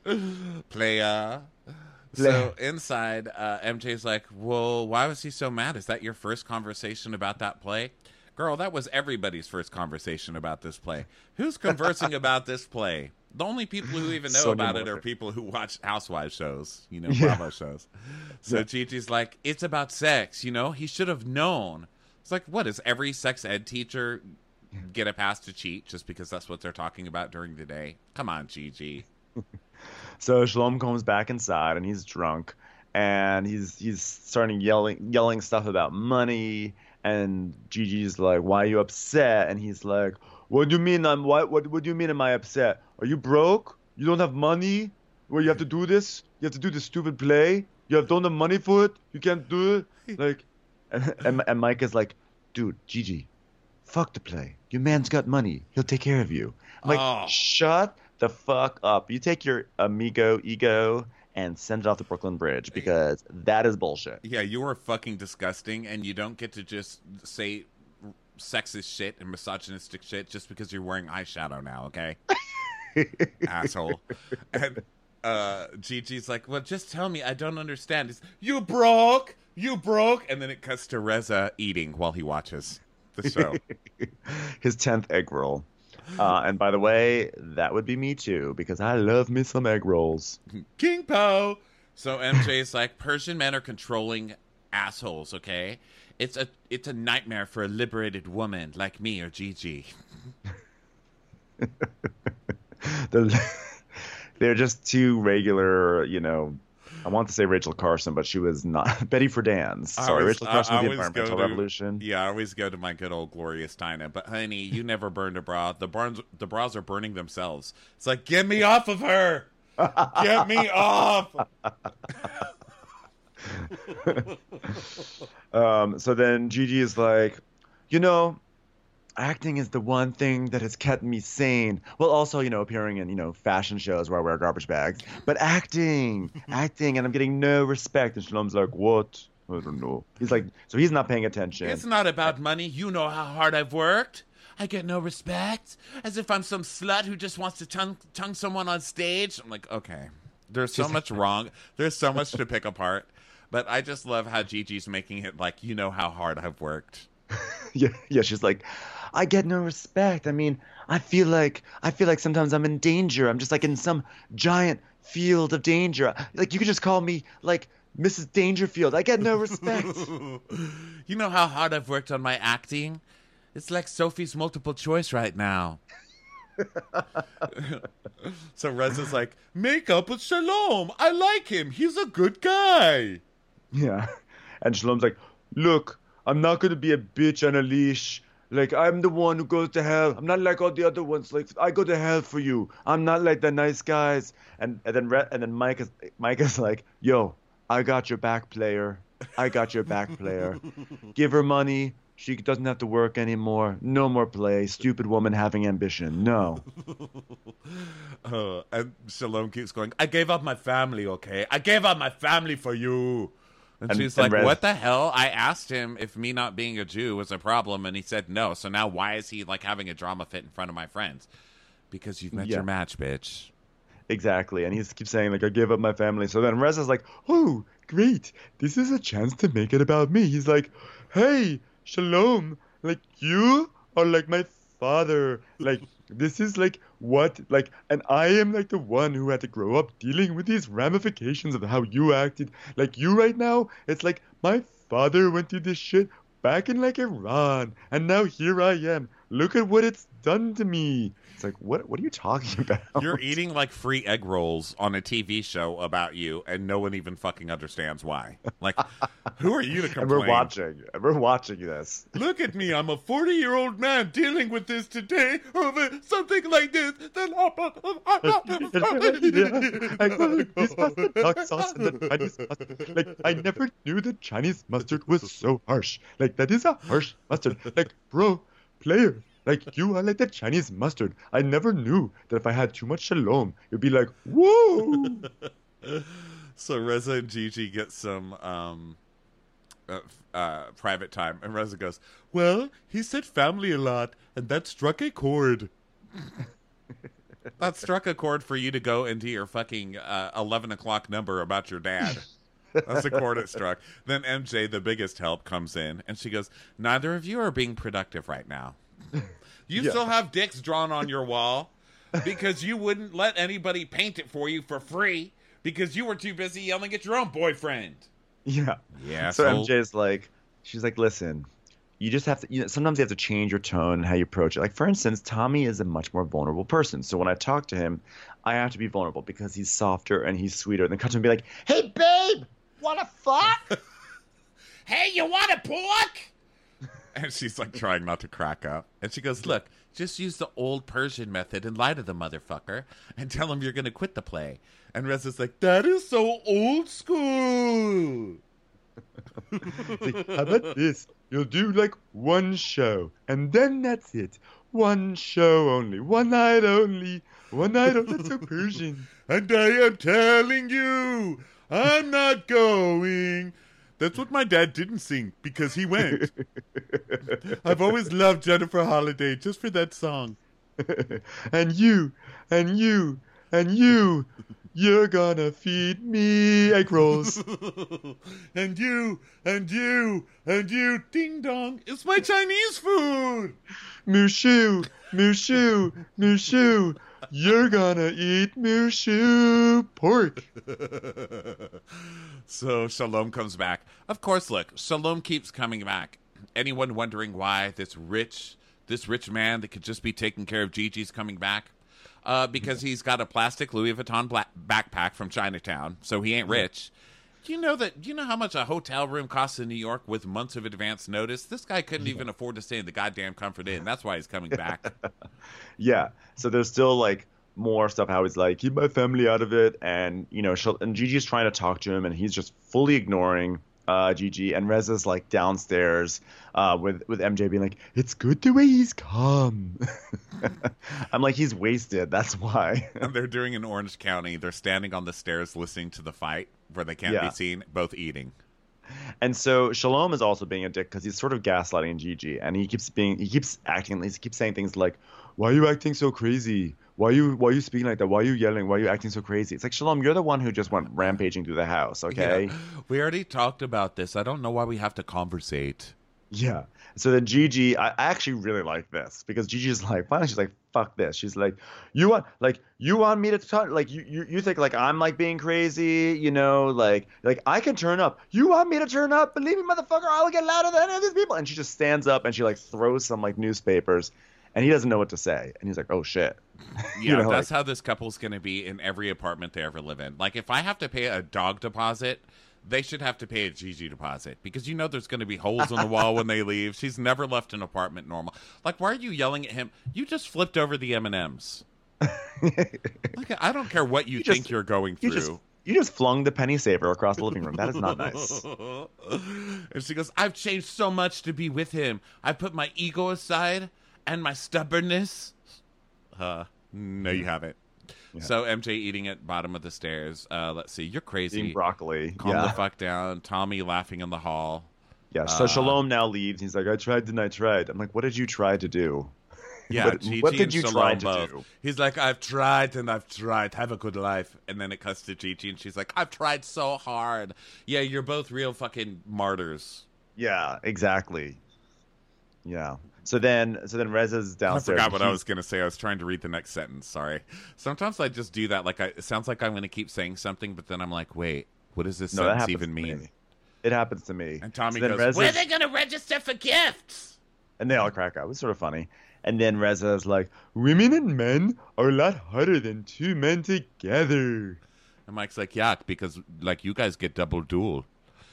Playa. So inside, uh, M J's like, well, why was he so mad? Is that your first conversation about that play? Girl, that was everybody's first conversation about this play. Who's conversing about this play? The only people who even know Sonya about it are Morgan. people who watch Housewives shows, you know, Yeah. Bravo shows. So Yeah. Gigi's like, it's about sex, you know? He should have known. It's like, what, does every sex ed teacher get a pass to cheat just because that's what they're talking about during the day? Come on, Gigi. So Shalom comes back inside, and he's drunk, and he's he's starting yelling yelling stuff about money. And Gigi's like, "Why are you upset?" And he's like, "What do you mean I'm what? What, what do you mean am I upset? Are you broke? You don't have money? Where you have to do this? You have to do this stupid play? You have don't have money for it? You can't do it?" Like, and, and, and Mike is like, "Dude, Gigi, fuck the play. Your man's got money. He'll take care of you." I'm like, Oh. shut the fuck up. You take your amigo ego and send it off the Brooklyn Bridge, because that is bullshit. Yeah, you are fucking disgusting, and you don't get to just say sexist shit and misogynistic shit just because you're wearing eyeshadow now, okay? Asshole. And uh, Gigi's like, well, just tell me, I don't understand. It's, you broke! You broke! And then it cuts to Reza eating while he watches the show. His tenth egg roll. Uh, and by the way, that would be me too, because I love me some egg rolls. King Po! So M J's like, Persian men are controlling assholes, okay? It's a it's a nightmare for a liberated woman like me or Gigi. they're, they're just two regular, you know, I want to say Rachel Carson, but she was not. Betty Friedan's. I Sorry, always- Rachel I- Carson I with the always go Environmental to- Revolution. Yeah, I always go to my good old Gloria Steinem. But honey, you never burned a bra. The bras, the bras are burning themselves. It's like, get me off of her. Get me off. Um, so then Gigi is like, you know, acting is the one thing that has kept me sane. Well, also, you know, appearing in, you know, fashion shows where I wear garbage bags. But acting, acting, and I'm getting no respect. And Shalom's like, what? I don't know. He's like, so he's not paying attention. It's not about money. You know how hard I've worked. I get no respect. As if I'm some slut who just wants to tongue, tongue someone on stage. I'm like, okay. There's so much wrong. There's so much to pick apart. But I just love how Gigi's making it like, you know how hard I've worked. Yeah, yeah. She's like, I get no respect. I mean, I feel like I feel like sometimes I'm in danger. I'm just like in some giant field of danger. Like you could just call me like Missus Dangerfield. I get no respect. You know how hard I've worked on my acting? It's like Sophie's multiple choice right now. So Reza's like, make up with Shalom. I like him. He's a good guy. Yeah. And Shalom's like, look, I'm not going to be a bitch on a leash. Like, I'm the one who goes to hell. I'm not like all the other ones. Like, I go to hell for you. I'm not like the nice guys. And and then Re- and then Mike is, Mike is like, yo, I got your back, player. I got your back, player. Give her money. She doesn't have to work anymore. No more play. Stupid woman having ambition. No. uh, and Shalom keeps going, I gave up my family, okay? I gave up my family for you. And, and she's and like, Rez- what the hell? I asked him if me not being a Jew was a problem, and he said no. So now why is he like having a drama fit in front of my friends? Because you've met yeah. your match, bitch. Exactly. And he keeps saying, like, I gave up my family. So then Reza's like, oh, great. This is a chance to make it about me. He's like, hey, Shalom, like, you are like my father. Like, this is like what, like, and I am like the one who had to grow up dealing with these ramifications of how you acted. Like, you right now, it's like my father went through this shit back in like Iran, and now here I am. Look at what it's done to me. It's like, what What are you talking about? You're eating like free egg rolls on a T V show about you, and no one even fucking understands why. Like, who are you to complain? And we're watching. And we're watching this. Look at me. I'm a forty-year-old man dealing with this today over something like this. I got this mustard duck sauce and the Chinese mustard. Like, I never knew that Chinese mustard was so harsh. Like, that is a harsh mustard. Like, bro, player. Like, you are like the Chinese mustard. I never knew that if I had too much Shalom, it'd be like, whoa. So Reza and Gigi get some um, uh, uh, private time. And Reza goes, well, he said family a lot, and that struck a chord. That struck a chord for you to go into your fucking uh, eleven o'clock number about your dad. That's the chord it struck. Then M J, the biggest help, comes in, and she goes, neither of you are being productive right now. You yeah. still have dicks drawn on your wall because you wouldn't let anybody paint it for you for free because you were too busy yelling at your own boyfriend. Yeah. Yeah. So, so M J's like, she's like, listen, you just have to, you know, sometimes you have to change your tone and how you approach it. Like, for instance, Tommy is a much more vulnerable person. So when I talk to him, I have to be vulnerable because he's softer and he's sweeter. Then come to him and be like, hey, babe, wanna fuck? Hey, you want a pork? And she's like trying not to crack up. And she goes, look, just use the old Persian method and lie to the motherfucker and tell him you're going to quit the play. And Reza's like, that is so old school. Like, how about this? You'll do like one show and then that's it. One show only. One night only. One night only. That's so Persian. And I am telling you, I'm not going. That's what my dad didn't sing because he went. I've always loved Jennifer Holliday just for that song. And you, and you, and you, you're gonna feed me egg rolls. And you, and you, and you, ding dong, it's my Chinese food. Mushu, Mushu, Mushu, you're gonna eat Mushu pork. So Shalom comes back. Of course, look, Shalom keeps coming back. Anyone wondering why this rich, this rich man that could just be taking care of Gigi's coming back? Uh, because he's got a plastic Louis Vuitton black backpack from Chinatown, so he ain't rich. Do you know that? Do you know how much a hotel room costs in New York with months of advance notice? This guy couldn't even afford to stay in the goddamn Comfort Inn. That's why he's coming back. Yeah. So there's still like more stuff how he's like, keep my family out of it, and you know, and Gigi's trying to talk to him, and he's just fully ignoring uh, Gigi, and Reza's like downstairs uh, with with M J being like, it's good the way he's calm. I'm like, he's wasted. That's why. And they're doing in Orange County. They're standing on the stairs listening to the fight where they can't yeah. be seen, both eating. And so Shalom is also being a dick because he's sort of gaslighting Gigi, and he keeps being, he keeps acting, he keeps saying things like, "Why are you acting so crazy? Why are you, why are you speaking like that? Why are you yelling? Why are you acting so crazy?" It's like, Shalom, you're the one who just went rampaging through the house, okay? Yeah. We already talked about this. I don't know why we have to conversate. Yeah. So then Gigi, I I actually really like this because Gigi's like, finally she's like, fuck this. She's like, you want like you want me to talk like you, you you think like I'm like being crazy, you know, like like I can turn up. You want me to turn up? Believe me, motherfucker, I'll get louder than any of these people. And she just stands up and she like throws some like newspapers and he doesn't know what to say. And he's like, oh shit. Yeah, You know, that's like- how this couple's going to be in every apartment they ever live in. Like, if I have to pay a dog deposit, they should have to pay a Gigi deposit because you know there's going to be holes in the wall when they leave. She's never left an apartment normal. Like, why are you yelling at him? You just flipped over the M and M's. Like, I don't care what you, You think just- you're going through. You just you just flung the penny saver across the living room. That is not nice. And she goes, I've changed so much to be with him. I put my ego aside and my stubbornness. Uh, no, you haven't. Yeah. So M J eating at bottom of the stairs. Uh, let's see. You're crazy. Eating broccoli. Calm yeah. the fuck down. Tommy laughing in the hall. Yeah. So Uh, Shalom now leaves. He's like, I tried and I tried. I'm like, what did you try to do? Yeah, What- Gigi what did and you Shalom try to both. do? He's like, I've tried and I've tried. Have a good life. And then it cuts to Gigi and she's like, I've tried so hard. Yeah, you're both real fucking martyrs. Yeah, exactly. Yeah. So then, so then Reza's I downstairs. forgot what I He's- was going to say. I was trying to read the next sentence. Sorry. Sometimes I just do that. Like, I, it sounds like I'm going to keep saying something, but then I'm like, wait, what does this No, that sentence happens even to mean? me. It happens to me. And Tommy So then goes, Reza- Where are they gonna register for gifts? and they all crack up. It was sort of funny. And then Reza's like, women and men are a lot harder than two men together. And Mike's like, yeah, because, like, you guys get double duel.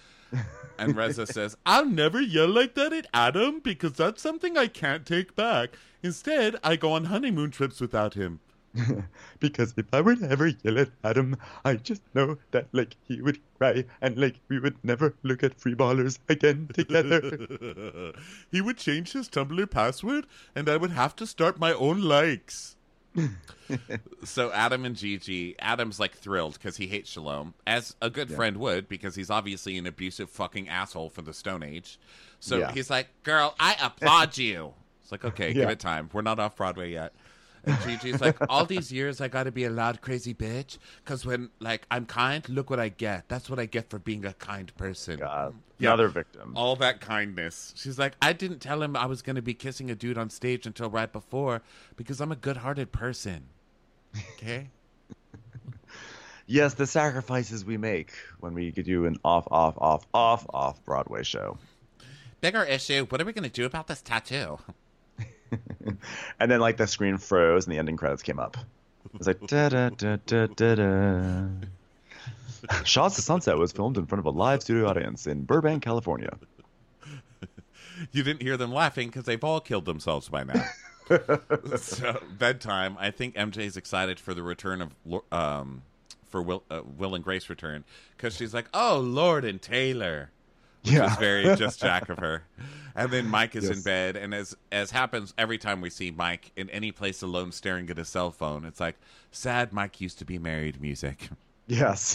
And Reza says, I'll never yell like that at Adam because that's something I can't take back. Instead, I go on honeymoon trips without him. Because if I were to ever yell at Adam, I just know that, like, he would cry and, like, we would never look at free ballers again together. He would change his Tumblr password, and I would have to start my own likes. So Adam and Gigi, Adam's like thrilled because he hates Shalom, as a good Yeah. friend would, because he's obviously an abusive fucking asshole for the Stone Age. So Yeah. he's like, girl, I applaud you. It's like, okay, give Yeah. it time. We're not off Broadway yet. And Gigi's like, all these years I gotta be a loud, crazy bitch, because when, like, I'm kind, look what I get. That's what I get for being a kind person. God, Yeah. another victim. All that kindness. She's like, I didn't tell him I was going to be kissing a dude on stage until right before because I'm a good-hearted person. Okay? Yes, the sacrifices we make when we could do an off, off, off, off, off Broadway show. Bigger issue. What are we going to do about this tattoo? And then, like, the screen froze and the ending credits came up. It was like, da da da da da da. Shots of Sunset was filmed in front of a live studio audience in Burbank, California. You didn't hear them laughing because they've all killed themselves by now. So, bedtime. I think M J's excited for the return of, Lo- um, for Will, uh, Will and Grace return because she's like, oh, Lord and Taylor. Which Yeah. is very just Jack of her. And then Mike is Yes. in bed, and as as happens every time we see Mike in any place alone staring at his cell phone, it's like sad Mike used to be married music. Yes.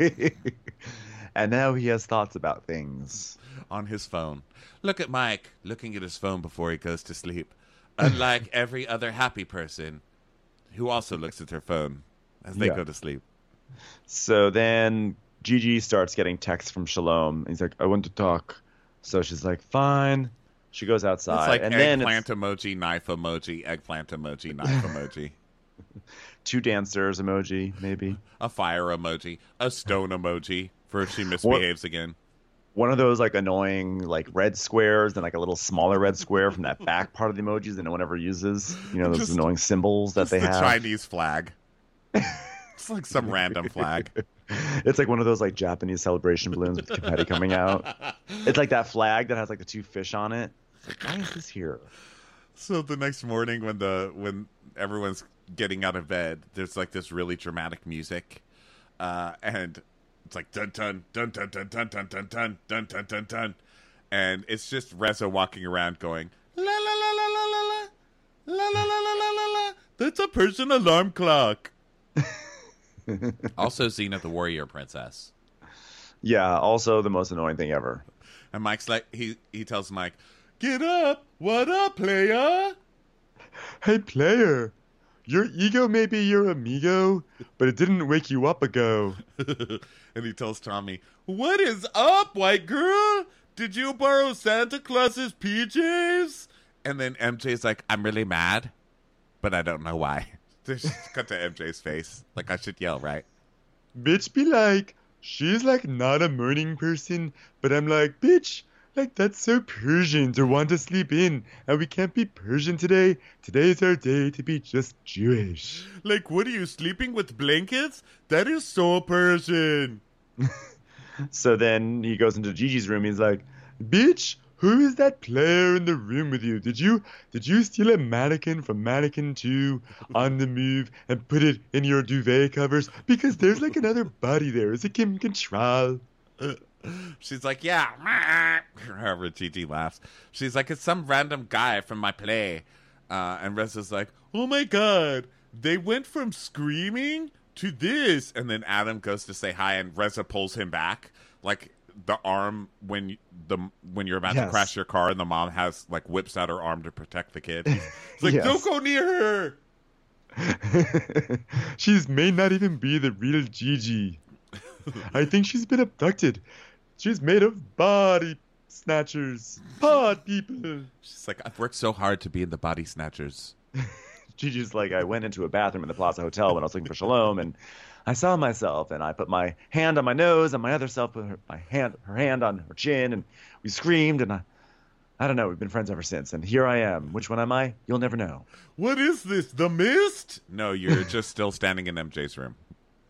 And now he has thoughts about things. On his phone. Look at Mike looking at his phone before he goes to sleep. Unlike every other happy person who also looks at their phone as they Yeah. go to sleep. So then Gigi starts getting texts from Shalom. He's like, I want to talk. So she's like, fine. She goes outside. It's like and then eggplant it's emoji, knife emoji, eggplant emoji, knife emoji. two dancers emoji, maybe. A fire emoji, a stone emoji for if she misbehaves again. One of those like annoying like red squares and like a little smaller red square from that back part of the emojis that no one ever uses. You know, those Just- annoying symbols that It's they the have. Chinese flag. It's like some random flag. It's like one of those like Japanese celebration balloons with confetti coming out. It's like that flag that has like the two fish on it. It's like, why is this here? So the next morning when the when everyone's getting out of bed, there's like this really dramatic music. Uh, and it's like dun dun dun dun dun dun dun dun dun dun dun dun dun. And it's just Reza walking around going la la la la la la la la la la la la la la. That's a Persian alarm clock. Also Xena the warrior princess. Yeah, also the most annoying thing ever. And Mike's like he he tells Mike, get up, what up, player? Hey player, your ego may be your amigo, but it didn't wake you up ago. And he tells Tommy, what is up, white girl? did you borrow Santa Claus's P Js? And then M J's like, I'm really mad, but I don't know why. Just cut to M J's face. Like, I should yell, right? Bitch be like, she's like not a morning person, but I'm like, bitch, like that's so Persian to want to sleep in, and we can't be Persian today. Today's our day to be just Jewish. Like, what are you, sleeping with blankets? That is so Persian. So then he goes into Gigi's room. He's like, bitch, who is that player in the room with you? Did you did you steal a mannequin from Mannequin two on the move and put it in your duvet covers? Because there's like another body there. Is it Kim Cattrall? She's like, yeah. However, Gigi laughs. She's like, it's some random guy from my play. Uh, and Reza's like, oh my god, they went from screaming to this. And then Adam goes to say hi, and Reza pulls him back. Like the arm when the when you're about Yes. to crash your car, and the mom has like whips out her arm to protect the kid. It's like, Yes. don't go near her. She's may not even be the real Gigi. I think she's been abducted. She's made of body snatchers. Pod people. She's like, I've worked so hard to be in the Body Snatchers. Gigi's like, I went into a bathroom in the Plaza Hotel when I was looking for Shalom, and I saw myself, and I put my hand on my nose, and my other self put her, my hand, her hand on her chin, and we screamed, and I, I don't know, we've been friends ever since, and here I am. Which one am I? You'll never know. What is this? The Mist? No, you're just still standing in M J's room.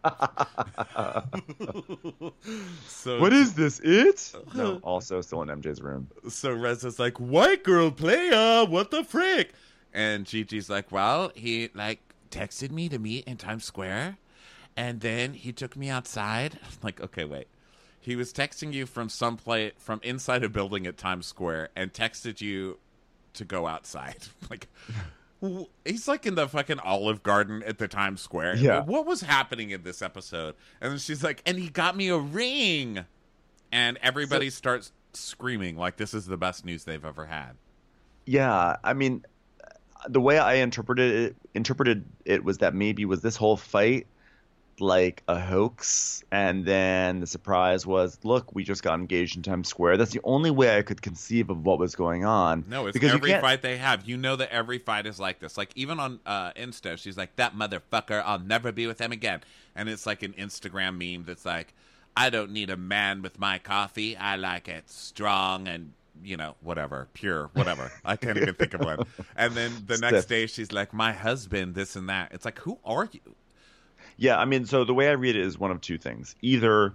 So What is this? It? No, also still in M J's room. So Reza's like, white girl playa, what the frick? And Gigi's like, well, he like texted me to meet in Times Square, and then he took me outside. I'm like, okay, wait. He was texting you from some place from inside a building at Times Square and texted you to go outside. Like, w- he's like in the fucking Olive Garden at the Times Square. Yeah. What was happening in this episode? And then she's like, and he got me a ring. And everybody So- starts screaming like this is the best news they've ever had. Yeah, I mean, the way I interpreted it, interpreted it was that maybe was this whole fight like a hoax, and then the surprise was, look, we just got engaged in Times Square. That's the only way I could conceive of what was going on. No, it's because you every can't- fight they have. You know that every fight is like this. Like, even on uh, Insta, she's like, that motherfucker, I'll never be with him again. And it's like an Instagram meme that's like, I don't need a man with my coffee. I like it strong and, you know, whatever, pure, whatever. I can't even think of one. And then the next Stiff. day, she's like, my husband, this and that. It's like, who are you? Yeah, I mean, so the way I read it is one of two things. Either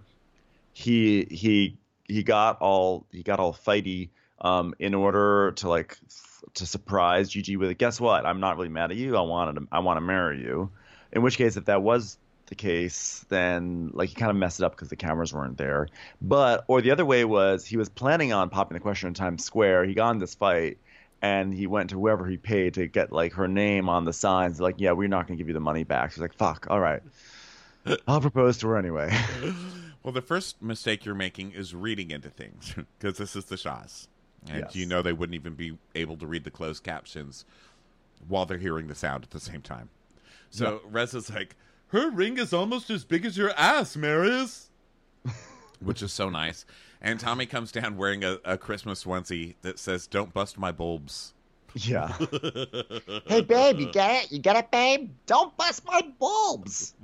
he he he got all he got all fighty um, in order to like f- to surprise Gigi with, guess what? I'm not really mad at you. I wanted to, I want to marry you. In which case, if that was the case, then like he kind of messed it up because the cameras weren't there. But or the other way was he was planning on popping the question in Times Square. He got in this fight. And he went to whoever he paid to get like her name on the signs. Like, yeah, we're not going to give you the money back. She's like, fuck, all right. I'll propose to her anyway. Well, the first mistake you're making is reading into things, because this is the Shahs. And Yes. you know they wouldn't even be able to read the closed captions while they're hearing the sound at the same time. So Reza's like, her ring is almost as big as your ass, Maris. Which is so nice. And Tommy comes down wearing a, a Christmas onesie that says, don't bust my bulbs. Yeah. Hey, babe, you get it? You get it, babe? Don't bust my bulbs.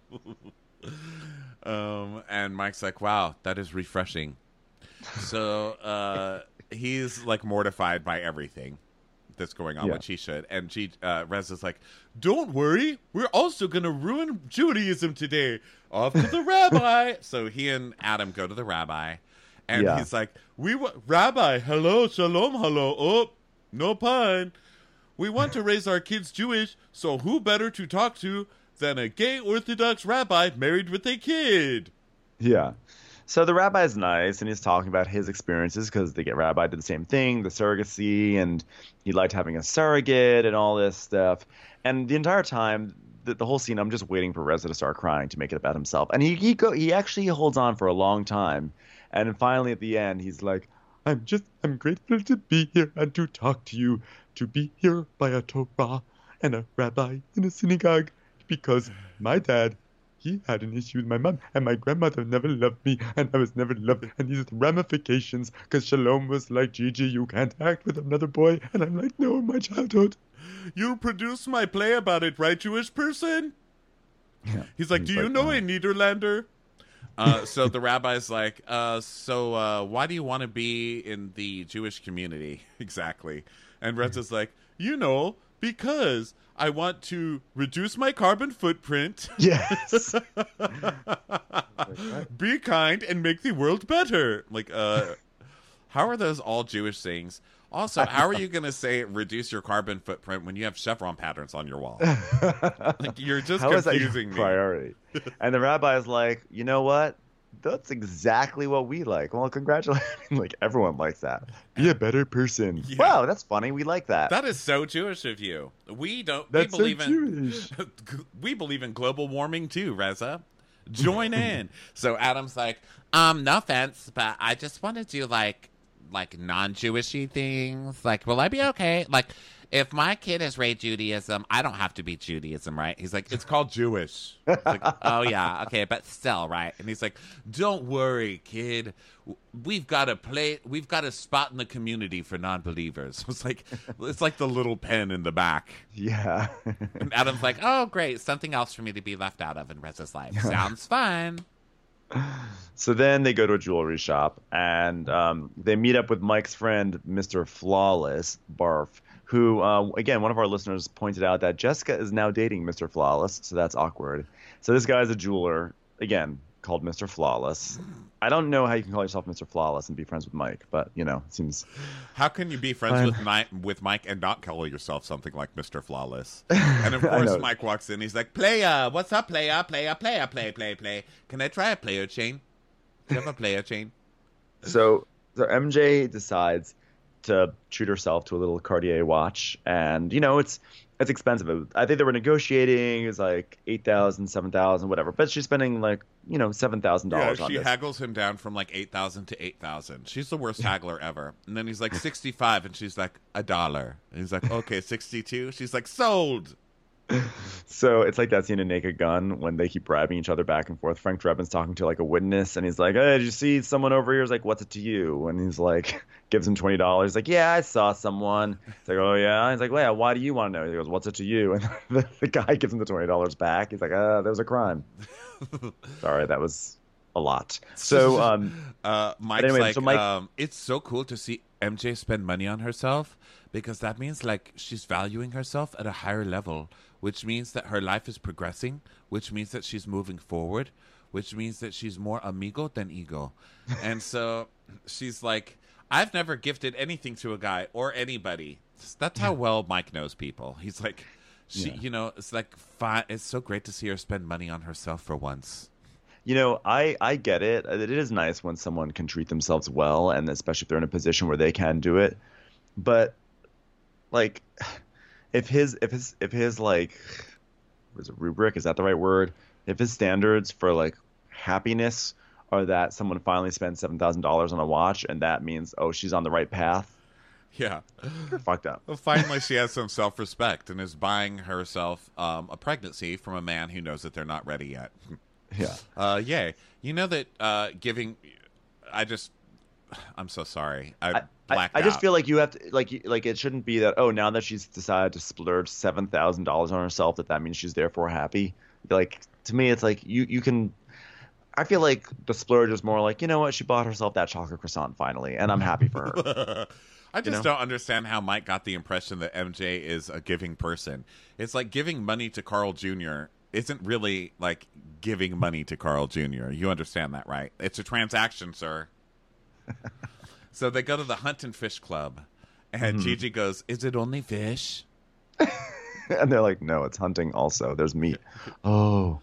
Um, and Mike's like, wow, that is refreshing. So uh, he's like mortified by everything that's going on, Yeah. which he should. And G- uh, Rez is like, don't worry, we're also going to ruin Judaism today. Off to the rabbi. So he and Adam go to the rabbi. And Yeah. he's like, "We wa- Rabbi, hello, shalom, hello. Oh, no pun. We want to raise our kids Jewish, so who better to talk to than a gay Orthodox rabbi married with a kid?" Yeah. So the rabbi's nice, and he's talking about his experiences because the rabbi did the same thing, the surrogacy, and he liked having a surrogate and all this stuff. And the entire time, the, the whole scene, I'm just waiting for Reza to start crying to make it about himself. And he he go he actually holds on for a long time. And then finally at the end, he's like, I'm just, I'm grateful to be here and to talk to you, to be here by a Torah and a rabbi in a synagogue, because my dad he had an issue with my mom, and my grandmother never loved me, and I was never loved. And these are the ramifications, because Shalom was like, Gigi, you can't act with another boy. And I'm like, no, my childhood. You produced my play about it, right, Jewish person? Yeah. He's like, He's do you like, know "No." a Niederlander? Uh, so the rabbi's like, uh, so uh, why do you want to be in the Jewish community? Exactly. And Reza's like, you know, because I want to reduce my carbon footprint, Yes. be kind, and make the world better. Like, uh, how are those all Jewish things? Also, how are you going to say reduce your carbon footprint when you have chevron patterns on your wall? Like, you're just How is that your confusing me. priority? And the rabbi is like, you know what? That's exactly what we like. Well, congratulations. Like, everyone likes that. Be a better person. Yeah. Wow, that's funny. We like that. That is so Jewish of you. We don't. That's we so believe in. Jewish. We believe in global warming too, Reza. Join in. So Adam's like, um, no offense, but I just want to do like, like non-Jewishy things. Like, will I be okay? Like, if my kid is raised Judaism, I don't have to be Judaism, right? He's like, it's called Jewish. It's like, oh yeah, okay, but still, right? And he's like, don't worry, kid. We've got a play. We've got a spot in the community for non-believers. It's like, it's like the little pen in the back. Yeah. And Adam's like, oh great, something else for me to be left out of in Reza's life. Sounds fun. So then they go to a jewelry shop, and um, they meet up with Mike's friend, Mister Flawless, Barf, who, uh, again, one of our listeners pointed out that Jessica is now dating Mister Flawless, so that's awkward. So this guy's a jeweler, again, called Mister Flawless. I don't know how you can call yourself Mister Flawless and be friends with Mike, but, you know, it seems... How can you be friends Fine. with Mike, with Mike and not call yourself something like Mister Flawless? And of I course, know. Mike walks in. He's like, "Player, what's up, player? Player, player, play, play, play. Can I try a player chain? Do you have a player chain?" So, so M J decides to treat herself to a little Cartier watch, and you know it's it's expensive. I think they were negotiating. It was like eight thousand, seven thousand, whatever. But she's spending like you know seven thousand Yeah, dollars on she this. haggles him down from like eight thousand to eight thousand. She's the worst haggler ever. And then he's like sixty-five, and she's like a dollar. And he's like, okay, sixty-two. She's like, sold. So it's like that scene in Naked Gun when they keep bribing each other back and forth. Frank Drebin's talking to like a witness, and he's like, "Hey, did you see someone over here?" He's like, "What's it to you?" And he's like, gives him twenty dollars. He's like, "Yeah, I saw someone." He's like, "Oh yeah." He's like, "Well, yeah, why do you want to know?" He goes, "What's it to you?" And the, the guy gives him the twenty dollars back. He's like, "Uh, there was a crime." Sorry, that was a lot. So, um, uh, Mike's anyway, like, so Mike- um, it's so cool to see M J spend money on herself because that means like she's valuing herself at a higher level, which means that her life is progressing, which means that she's moving forward, which means that she's more amigo than ego. And so she's like, I've never gifted anything to a guy or anybody. That's how well Mike knows people. He's like, she, Yeah. you know, it's like, fi- it's so great to see her spend money on herself for once. You know, I, I get it. It is nice when someone can treat themselves well, and especially if they're in a position where they can do it. But like, if his if his if his like, was it rubric? Is that the right word? If his standards for like happiness are that someone finally spends seven thousand dollars on a watch, and that means oh she's on the right path, Yeah. you're fucked up. Well, finally, she has some self-respect and is buying herself um, a pregnancy from a man who knows that they're not ready yet. Yeah. Uh, yay. You know that uh, giving... I just... I'm so sorry. I, I, I, blacked I just out. feel like you have to like you- like it shouldn't be that oh now that she's decided to splurge seven thousand dollars on herself that that means she's therefore happy. Like to me it's like you you can. I feel like the splurge is more like you know what she bought herself that chocolate croissant finally and I'm happy for her. I just know? don't understand how Mike got the impression that M J is a giving person. It's like giving money to Carl Junior isn't really like giving money to Carl Junior You understand that, right? It's a transaction, sir. So they go to the Hunt and Fish Club, and Mhm. Gigi goes, "Is it only fish?" And they're like no it's hunting also there's meat. Oh.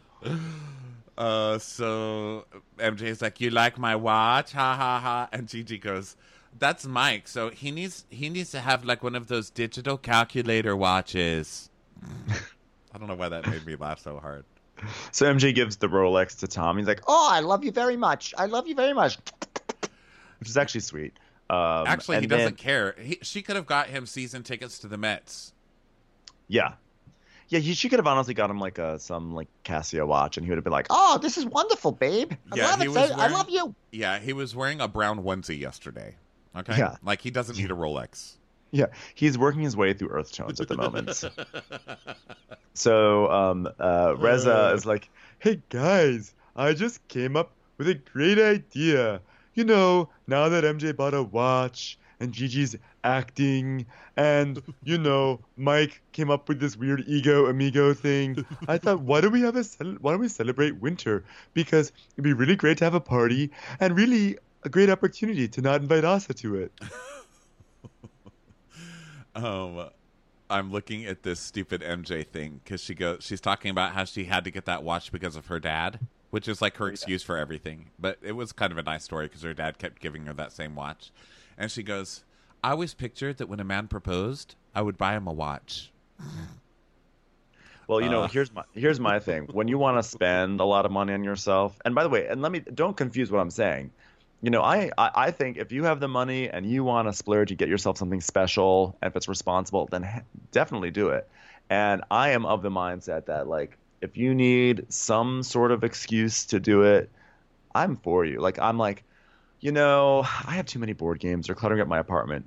Uh, so M J's like, "You like my watch? Ha ha ha!" And Gigi goes, "That's Mike. So he needs he needs to have like one of those digital calculator watches." I don't know why that made me laugh so hard. So M J gives the Rolex to Tom. He's like Oh, I love you very much. I love you very much. which is actually sweet. Um, Actually, he and then- doesn't care. He, she could have got him season tickets to the Mets. Yeah. Yeah, he, she could have honestly got him like a some like Casio watch, and he would have been like, Oh, this is wonderful, babe. I Yeah, love he it. was Say, I wearing- love you. Yeah, he was wearing a brown onesie yesterday. Okay? Yeah. Like, he doesn't need a Rolex. yeah, he's working his way through earth tones at the moment. So um, uh, Reza is like, hey guys, I just came up with a great idea. You know, now that M J bought a watch and Gigi's acting, and you know, Mike came up with this weird ego amigo thing. I thought, why don't we have a cel- why don't we celebrate winter? Because it'd be really great to have a party and really a great opportunity to not invite Asa to it. Um, I'm looking at this stupid M J thing because she goes, she's talking about how she had to get that watch because of her dad, which is like her excuse for everything. But it was kind of a nice story because her dad kept giving her that same watch. And she goes, I always pictured that when a man proposed, I would buy him a watch. Well, you know, Uh. here's my here's my thing. When you want to spend a lot of money on yourself, and by the way, and let me don't confuse what I'm saying. You know, I, I, I think if you have the money and you want to splurge and get yourself something special, and if it's responsible, then he- definitely do it. And I am of the mindset that, like, if you need some sort of excuse to do it, I'm for you. Like, I'm like, you know, I have too many board games. They're cluttering up my apartment.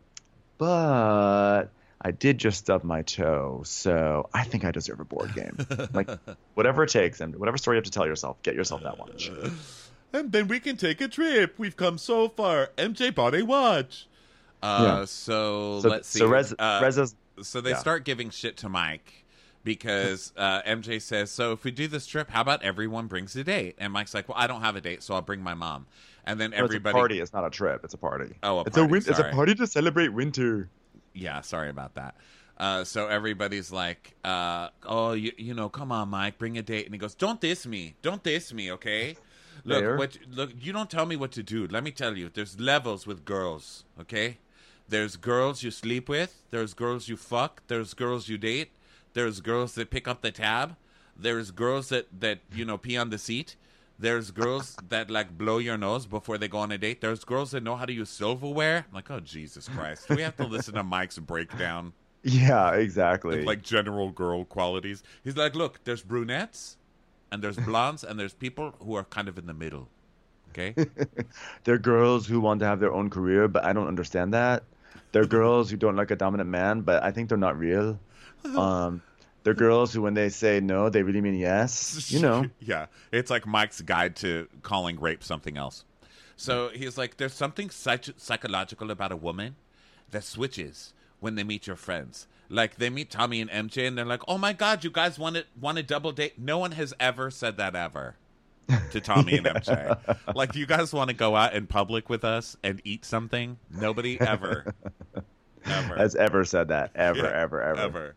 But I did just stub my toe, so I think I deserve a board game. Like, whatever it takes, and whatever story you have to tell yourself, get yourself that watch. And then we can take a trip. We've come so far. M J bought a watch. Uh, Yeah. so, So, let's see. so Rez, Uh, Reza's, So they Yeah. start giving shit to Mike because uh, M J says, so if we do this trip, how about everyone brings a date? And Mike's like, well, I don't have a date, so I'll bring my mom. And then no, it's a everybody... party. It's not a trip. It's a party. Oh, a it's party, a win- It's a sorry. party to celebrate winter. Yeah, sorry about that. Uh, so everybody's like, uh, oh, you, you know, come on, Mike, bring a date. And he goes, don't diss me. Don't diss me, okay? Look, Fair. what, look, you don't tell me what to do. Let me tell you, there's levels with girls, okay? There's girls you sleep with. There's girls you fuck. There's girls you date. There's girls that pick up the tab. There's girls that, that you know, pee on the seat. There's girls that, like, blow your nose before they go on a date. There's girls that know how to use silverware. I'm like, oh, Jesus Christ. Do we have to listen to Mike's breakdown Yeah, exactly. of, like, general girl qualities? He's like, look, there's brunettes, and there's blondes, and there's people who are kind of in the middle, okay? They're girls who want to have their own career, but I don't understand that. They're girls who don't like a dominant man, but I think they're not real. Um, they're girls who, when they say no, they really mean yes. You know. Yeah, it's like Mike's guide to calling rape something else. So he's like, there's something psych- psychological about a woman that switches when they meet your friends. Like, they meet Tommy and M J, and they're like, oh my God, you guys want, it, want a double date? No one has ever said that ever to Tommy and M J. Like, do you guys want to go out in public with us and eat something? Nobody ever. Ever. Has ever said that. Ever, Yeah, ever, ever. Ever.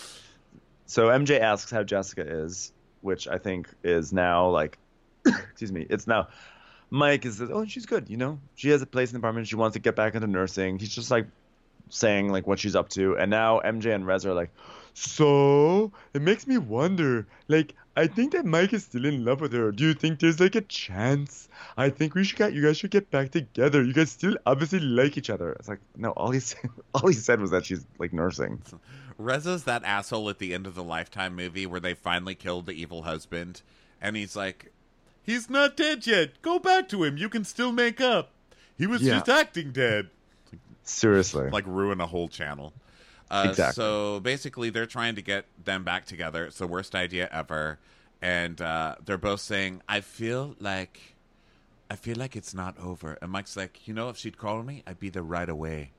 So M J asks how Jessica is, which I think is now like, excuse me, it's now, Mike is, oh, she's good, you know? She has a place in the apartment. She wants to get back into nursing. He's just like saying like what she's up to. And now M J and Reza are like, so it makes me wonder, like, I think that Mike is still in love with her. Do you think there's like a chance? I think we should get, you guys should get back together. You guys still obviously like each other. It's like, no, all he said, all he said was that she's like nursing. Reza's that asshole at the end of the Lifetime movie where they finally killed the evil husband, and he's like, he's not dead yet. Go back to him. You can still make up. He was Yeah. just acting dead. Seriously. Like, ruin a whole channel. Uh, Exactly. So basically, they're trying to get them back together. It's the worst idea ever. And uh, they're both saying, I feel like, I feel like it's not over. And Mike's like, you know, if she'd call me, I'd be there right away.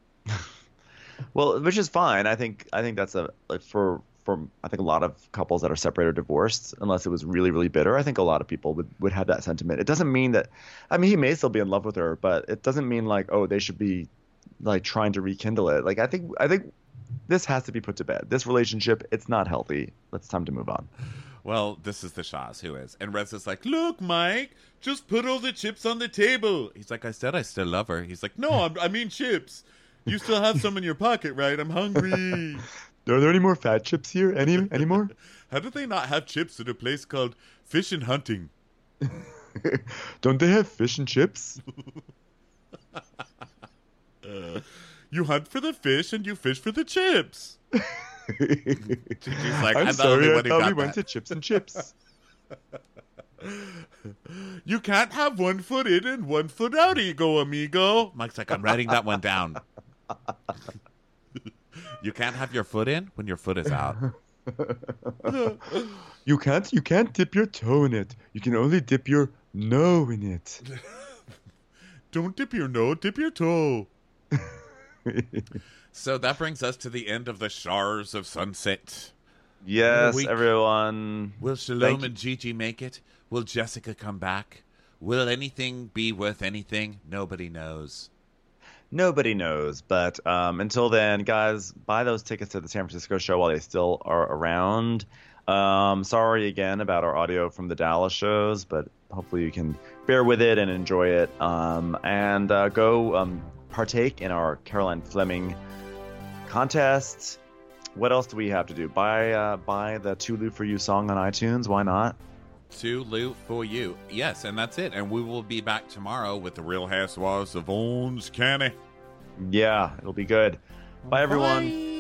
Well, which is fine. I think I think that's a like for for I think a lot of couples that are separated or divorced, unless it was really really bitter. I think a lot of people would would have that sentiment. It doesn't mean that. I mean, he may still be in love with her, but it doesn't mean like, oh, they should be like trying to rekindle it. Like I think I think this has to be put to bed. This relationship, it's not healthy. It's time to move on. Well, this is the Shahs who is. And Reza's like, look, Mike, just put all the chips on the table. He's like, I said I still love her. He's like, no, I'm, I mean chips. You still have some in your pocket, right? I'm hungry. Are there any more fat chips here? Any anymore? How do they not have chips at a place called Fish and Hunting? Don't they have fish and chips? You hunt for the fish and you fish for the chips. Gigi's like, I'm, I'm the only sorry, I one who thought got we went to that. Chips and Chips. You can't have one foot in and one foot out, ego amigo. Mike's like, I'm writing that one down. You can't have your foot in when your foot is out. You can't you can't dip your toe in it. You can only dip your no in it. Don't dip your no, dip your toe. So that brings us to the end of the Shars of Sunset. Yes, week. everyone. Will Shalom Thank you. and Gigi make it? Will Jessica come back? Will anything be worth anything? Nobody knows. Nobody knows, but um, until then, guys, buy those tickets to the San Francisco show while they still are around. Um, sorry again about our audio from the Dallas shows, but hopefully you can bear with it and enjoy it. Um, and uh, go um, partake in our Caroline Fleming contests. What else do we have to do? Buy uh, buy the Tulu for You song on iTunes. Why not? Tulu for you. Yes, and that's it. And we will be back tomorrow with the Real Housewives of Orange County. Yeah, it'll be good. Bye, everyone. Bye.